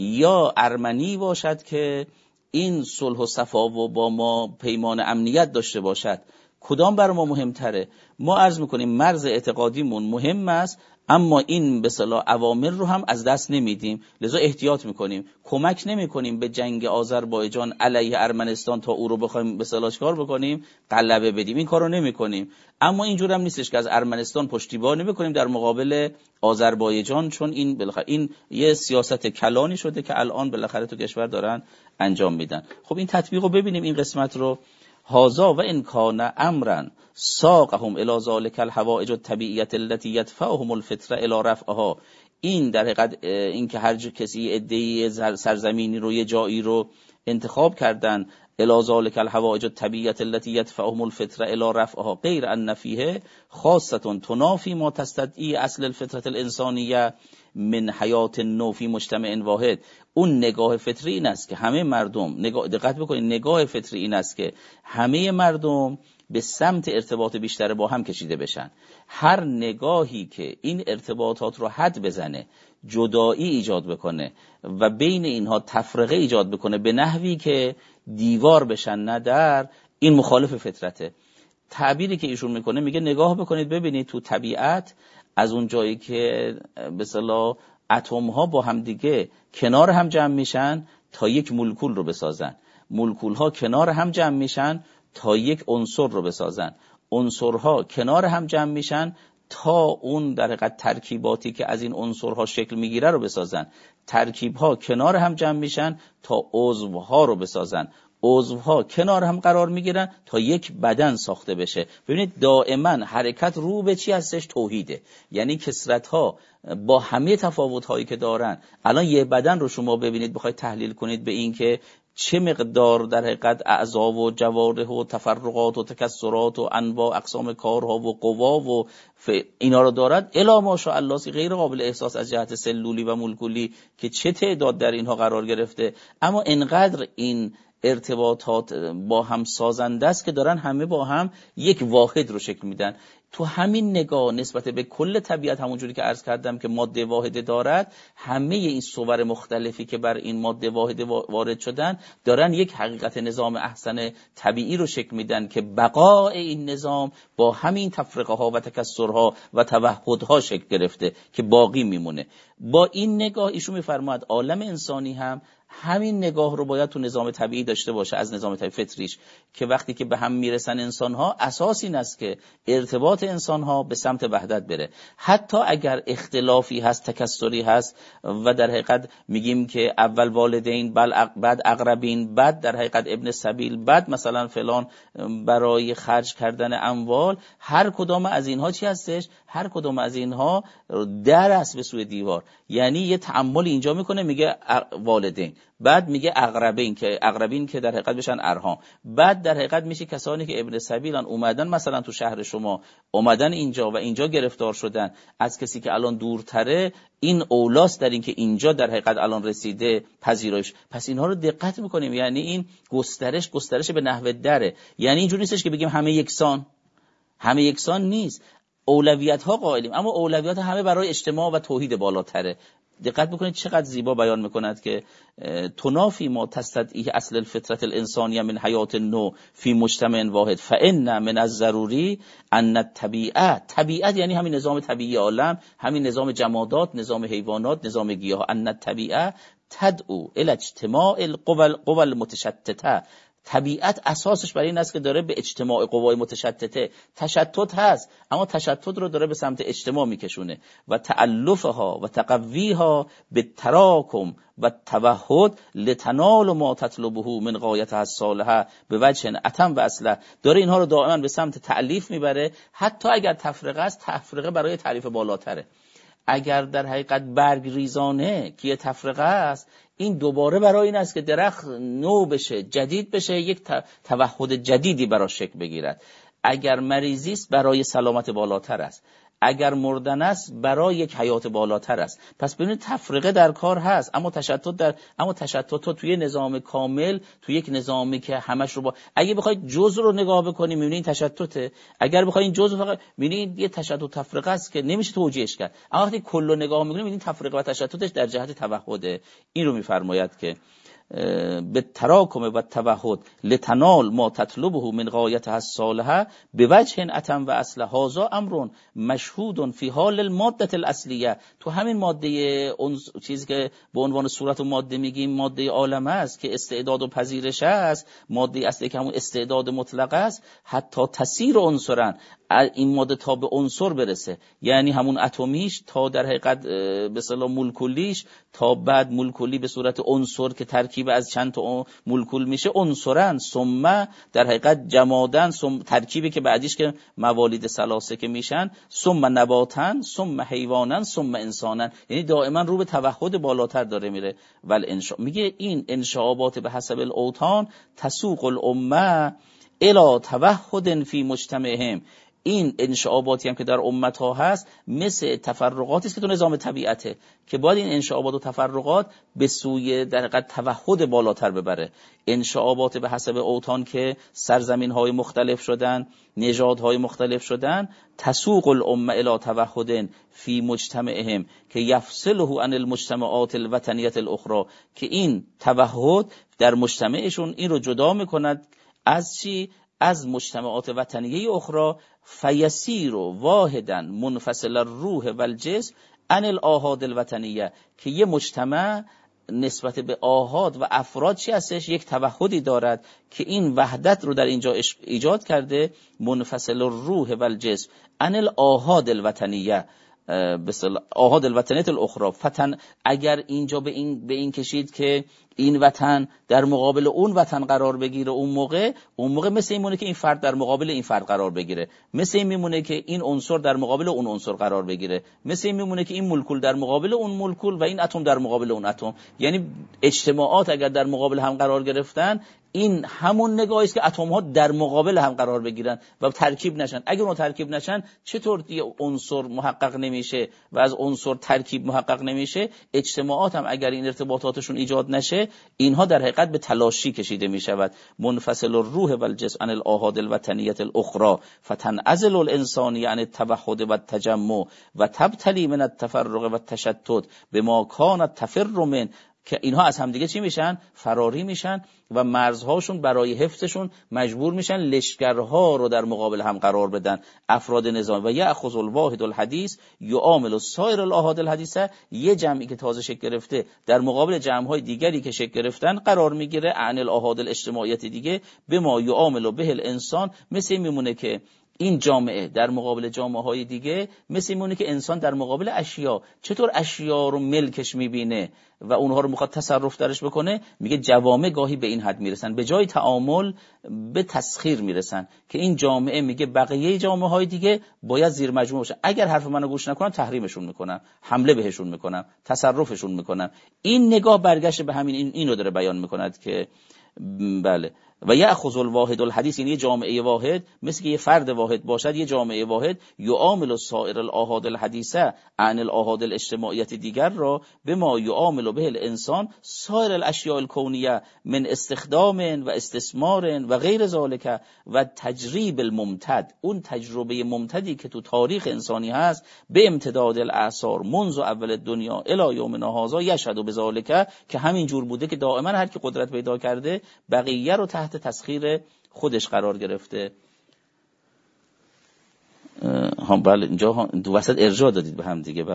یا ارمنی باشد که این صلح و صفا و با ما پیمان امنیت داشته باشد، کدام بر ما مهمتره؟ ما عرض میکنیم مرز اعتقادیمون مهم است، اما این به اصطلاح اوامر رو هم از دست نمیدیم، لذا احتیاط میکنیم، کمک نمیکنیم به جنگ آذربایجان علیه ارمنستان تا او رو بخوایم به اصطلاح کار بکنیم غلبه بدیم، این کارو نمیکنیم. اما اینجور هم نیستش که از ارمنستان پشتیبانی بکنیم در مقابل آذربایجان، چون این بالاخره این یه سیاست کلانی شده که الان بالاخره تو کشور دارن انجام میدن. خب این تطبیق رو ببینیم، این قسمت رو. هازا و ان کان امرا ساقهم الی ذلک الحوائج الطبیعیه التي يدفعهم الفطره الی رفعها. این در حقیقت این که هر کسی ادعی سرزمینی رو یه جایی رو انتخاب کردن الی ذلک الحوائج الطبیعیه التي يدفعهم الفطره الی رفعها غیر ان فیه خاصه تنافی ما تستدعی اصل الفطره الانسانیه من حیات نو فی مجتمع واحد. اون نگاه فطری این است که همه مردم نگاه دقت بکنید، نگاه فطری این است که همه مردم به سمت ارتباط بیشتر با هم کشیده بشن. هر نگاهی که این ارتباطات رو حد بزنه، جدایی ایجاد بکنه و بین اینها تفرقه ایجاد بکنه به نحوی که دیوار بشن نه در، این مخالف فطرته. تعبیری که ایشون میکنه میگه نگاه بکنید ببینید تو طبیعت از اون جایی که به اصطلاح اتم ها با هم دیگه کنار هم جمع میشن تا یک مولکول رو بسازن، مولکول ها کنار هم جمع میشن تا یک عنصر رو بسازن، عنصرها کنار هم جمع میشن تا اون در حقیقت ترکیباتی که از این عنصرها شکل میگیره رو بسازن، ترکیبها کنار هم جمع میشن تا عضوها رو بسازن، عضوها کنار هم قرار میگیرن تا یک بدن ساخته بشه. ببینید دائما حرکت رو به چی هستش؟ توحیده. یعنی کثرت‌ها با همه تفاوت‌هایی که دارن، الان یه بدن رو شما ببینید بخواید تحلیل کنید به این که چه مقدار در حقیقت اعضا و جوارح و تفرقات و تکسرات و انواع اقسام کارها و قوا و اینا رو دارد، الا ماشاءالله غیر قابل احساس از جهت سلولی و مولکولی که چه تعداد در اینها قرار گرفته. اما انقدر این ارتباطات با هم سازنده است که دارن همه با هم یک واحد رو شکل میدن. تو همین نگاه نسبت به کل طبیعت، همونجوری که عرض کردم که ماده واحده دارد، همه این صور مختلفی که بر این ماده واحده وارد شدن دارن یک حقیقت نظام احسن طبیعی رو شکل میدن که بقای این نظام با همین تفرقه ها و تکسرها و توحدها شکل گرفته که باقی میمونه. با این نگاه ایشون میفرماید عالم انسانی هم همین نگاه رو باید تو نظام طبیعی داشته باشه، از نظام طبیعی فطریش، که وقتی که به هم میرسن انسان‌ها، اساس این است که ارتباط انسان‌ها به سمت وحدت بره. حتی اگر اختلافی هست، تکسری هست و در حقیقت میگیم که اول والدین، بعد اقربین، بعد در حقیقت ابن سبیل، بعد مثلا فلان برای خرج کردن اموال، هر کدام از اینها چی هستش؟ هر کدام از اینها در است به سوی دیوار. یعنی یه تأمل اینجا میکنه، میگه والدین، بعد میگه اقربین که اقربین که در حقیقت بشن ارحام، بعد در حقیقت میشه کسانی که ابن سبیلن، اومدن مثلا تو شهر شما، اومدن اینجا و اینجا گرفتار شدن، از کسی که الان دورتره این اولاست در این که اینجا در حقیقت الان رسیده پذیرایش. پس اینها رو دقت میکنیم، یعنی این گسترش گسترش به نحو دره. یعنی اینجوری نیستش که بگیم همه یکسان، همه یکسان نیست، اولویت ها قائلیم، اما اولویت همه برای اجتماع و توحید بالاتره. دقت بکنید چقدر زیبا بیان میکند که تنافی ما تستدعی اصل الفطرة الانسانیه من حیات نو فی مجتمع واحد فان من الضروری ان الطبیعه، طبیعت یعنی همین نظام طبیعی عالم، همین نظام جمادات، نظام حیوانات، نظام گیاه، ان الطبیعه تدعو الی اجتماع القوى المتشتته، طبیعت اساسش برای این است که داره به اجتماع قوای متشتته، تشتت هست اما تشتت رو داره به سمت اجتماع میکشونه و تألفها و تقویها به تراکم و توحد لتنال ما تطلبه من غایتها الصالحه به وجه اتم و اصله، داره اینها رو دائما به سمت تألیف میبره. حتی اگر تفرقه است، تفرقه برای تعریف بالاتره. اگر در حقیقت برگ ریزانه که یه تفرقه است، این دوباره برای این است که درخت نو بشه، جدید بشه، یک توحد جدیدی برای شکل بگیرد. اگر مریضی است برای سلامت بالاتر است، اگر مردن است برای یک حیات بالاتر است. پس ببینید تفرقه در کار هست، اما تشتت در اما تشتت توی نظام کامل، توی یک نظامی که همش رو با اگه بخواید جزء رو نگاه بکنید می‌بینید تشتته، اگر بخواید این جزء فقط می‌بینید یه تشتت تفرقه است که نمیشه توجیهش کرد. اما وقتی کل رو نگاه می‌کنید می‌بینید تفرقه و تشتتش در جهت توحده. این رو می‌فرماید که به تراکم و توحد لتنال ما تطلبه من غایتها الصالحه به وجه اتم و اصل هذا امر مشهود فی حال الماده الاصلیه. تو همین ماده اون چیزی که به عنوان صورت و ماده میگیم ماده عالم است که استعداد و پذیرش است، ماده اصلی که همون استعداد مطلق است، حتی تسیر عنصرن، این ماده تا به عنصر برسه، یعنی همون اتمیش تا در حقیقت به اصطلاح مولکولیش، تا بعد مولکولی به صورت عنصر که ترکیب از چند تا مولکول میشه عنصرن، ثم در حقیقت جمادن، ثم ترکیبی که بعدیش که موالید ثلاثه که میشن، ثم نباتن، ثم حیوانن، ثم انسانن، یعنی دائما رو به توحد بالاتر داره میره. ول انشاء میگه این انشعابات به حسب الاوطان تسوق الامه الی توحد فی مجتمعهم. این انشعاباتی هم که در امت ها هست مثل تفرقاتی است که تو نظام طبیعته که باید این انشعابات و تفرقات به سوی در حقیقت توحد بالاتر ببره. انشعابات به حسب اوطان که سرزمین های مختلف شدن، نژادهای مختلف شدن، تسوق الامه الی توحد فی مجتمعهم که یفصله عن المجتمعات الوطنیه الاخرى، که این توحد در مجتمعشون این رو جدا میکند از چی؟ از مجتمعات وطنیه اخرى. فیسیر واحدا منفصل الروح و الجسم عن الاحاد الوطنیه، که یه مجتمع نسبت به آحاد و افراد چی هستش؟ یک توحدی دارد که این وحدت رو در اینجا ایجاد کرده، منفصل الروح و الجسم عن الاحاد الوطنیه بسل آحاد الوطنیت الاخرى. فتن اگر اینجا به این به این کشید که این وطن در مقابل اون وطن قرار بگیره، اون موقع اون موقع مثل این میمونه که این فرد در مقابل این فرد قرار بگیره، مثل این میمونه که این عنصر در مقابل اون عنصر قرار بگیره، مثل این میمونه که این مولکول در مقابل اون مولکول و این اتم در مقابل اون اتم. یعنی اجتماعات اگر در مقابل هم قرار گرفتن، این همون نگاهی است که اتم ها در مقابل هم قرار بگیرن و ترکیب نشن. اگر اون ترکیب نشن چطور یه عنصر محقق نمیشه و از عنصر ترکیب محقق نمیشه؟ اجتماعات هم اگر این ارتباطاتشون ایجاد نشه، اینها در حقیقت به تلاشی کشیده میشود. منفصل الروح و الجسم عن الاحاد الوطنیه الاخرى فتنعزل الانسان عن التوحد و التجمع و تبتلی من التفرق و التشتت بما کان التفر من، که اینها از همدیگه چی میشن؟ فراری میشن و مرزهاشون برای حفظشون مجبور میشن لشکرها رو در مقابل هم قرار بدن، افراد نظامی. و یأخذ الواحد الحدیث یعامل سایر الاحاد الحدیثه، یه جمعی که تازه شکل گرفته در مقابل جمع‌های دیگری که شکل گرفتن قرار میگیره، عن الاحاد الاجتماعیت دیگه به ما یعامل به الانسان، مثل میمونه که این جامعه در مقابل جامعه های دیگه مثل میمونه که انسان در مقابل اشیا. چطور اشیا رو ملکش میبینه و اونها رو میخواد تصرف درش بکنه؟ میگه جوامع گاهی به این حد میرسن، به جای تعامل به تسخیر میرسن، که این جامعه میگه بقیه جامعه های دیگه باید زیر مجموعه باشن، اگر حرف منو گوش نکنن تحریمشون میکنم، حمله بهشون میکنم، تصرفشون میکنم. این نگاه برگشت به همین، این اینو داره بیان میکند که بله. و یأخذ الواحد الحدیث، یعنی یه جامعه واحد مثل که یه فرد واحد باشد، یه جامعه واحد یعامل سایر الاحاد الحدیثه عن الاحاد الاجتماعیت دیگر را به ما یعامل به الانسان سایر الاشیاء الکونیه من استخدام و استثمار و غیر ذالک و تجریب الممتد، اون تجربه ممتدی که تو تاریخ انسانی هست به امتداد الاعصار منذ اول دنیا الی یومنا هذا یشهد بذالک، که همین جور بوده که دائما هر کی قدرت پیدا کرده بقیه رو تحت تسخیر خودش قرار گرفته. ها بله، اینجا دو وسط ارجاع دادید به هم دیگه. بله.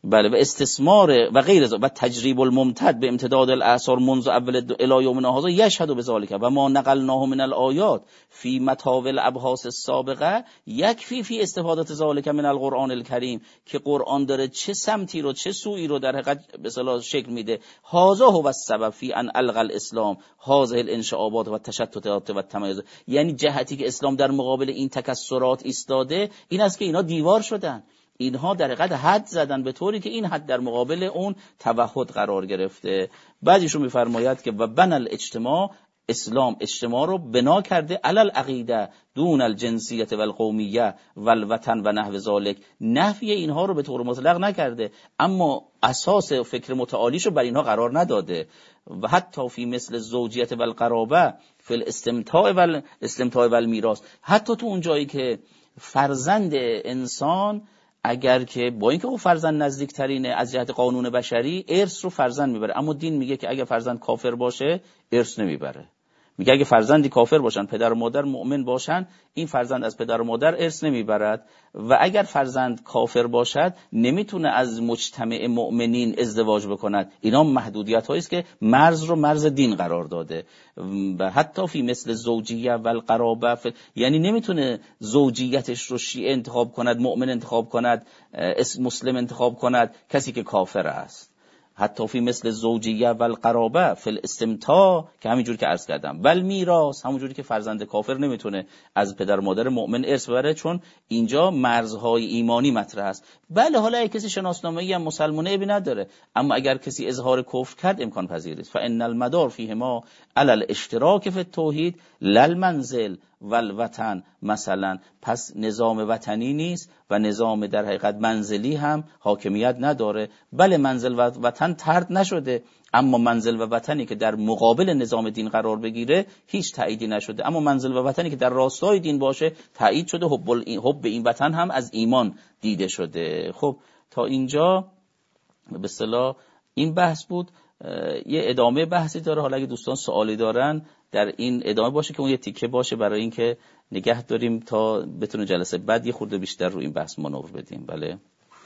بله و استثمار و غیر ذلك و تجریب الممتد به امتداد الاثار منذ اول الی یومنا هذا یشهد بذلك و ما نقلناه من الآیات فی مطاول الابحاث السابقه یکفی فی استفاده ذلك من القرآن الکریم که قرآن داره چه سمتی رو چه سویی رو در حقیقت به اصطلاح شکل میده. هذا هو السبب فی ان الغى الاسلام هذه الانشعابات و التشتتات و التمایز، یعنی جهتی که اسلام در مقابل این تکثرات ایستاده این است که اینا دیوار شدن، اینها در حقیقت حد زدن به طوری که این حد در مقابل اون توحد قرار گرفته. بعدیشون میفرماید که و بن الاجتماع، اسلام اجتماع رو بنا کرده علل عقیده دون الجنسیت و القومیه و الوطن و نحو ذالک، نفی اینها رو به طور مطلق نکرده اما اساس فکر متعالیشو بر اینها قرار نداده. و حتی فی مثل زوجیت و القرابه فی الاستمتاع و الاستمتاع و المیراث، حتی تو اون جایی که فرزند انسان اگر که با اینکه او فرزند نزدیکترینه از جهت قانون بشری ارث رو فرزند میبره، اما دین میگه که اگر فرزند کافر باشه ارث نمیبره. میگه اگه فرزندی کافر باشن پدر و مادر مؤمن باشن این فرزند از پدر و مادر ارث نمیبرد، و اگر فرزند کافر باشد نمیتونه از مجتمع مؤمنین ازدواج بکند. اینا محدودیت هایی است که مرز رو مرز دین قرار داده. و حتی فی مثل زوجیه و القرابه، یعنی نمیتونه زوجیتش رو شیعه انتخاب کند، مؤمن انتخاب کند، مسلم انتخاب کند، کسی که کافر است. حتی فی مثل زوجیه و القرابه فی الاستمتاع که همینجور که عرض کردم، بل میراث، همونجوری که فرزند کافر نمیتونه از پدر مادر مؤمن ارث ببره چون اینجا مرزهای ایمانی مطرح است. بله حالا اگه کسی شناسنامه‌ای هم مسلمانه ابی نداره، اما اگر کسی اظهار کفر کرد امکان پذیر است. فان المدار فیهما علی الاشتراک فی التوحید للمنزل والوطن مثلا، پس نظام وطنی نیست و نظام در حقیقت منزلی هم حاکمیت نداره. بله منزل و وطن طرد نشده، اما منزل و وطنی که در مقابل نظام دین قرار بگیره هیچ تأییدی نشده، اما منزل و وطنی که در راستای دین باشه تأیید شده. حب حب این وطن هم از ایمان دیده شده. خب تا اینجا به اصطلاح این بحث بود. یه ادامه بحثی داره، حالا اگه دوستان سوالی دارن در این ادامه باشه که اون یه تیکه باشه برای اینکه نگه داریم تا بتونه جلسه بعد یه خورده بیشتر رو این بحث مانور بدیم. بله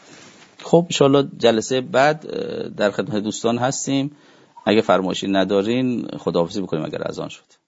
خب ان شاءالله جلسه بعد در خدمت دوستان هستیم. اگه فرمایشی ندارین خداحافظی بکنیم اگر اذان شد.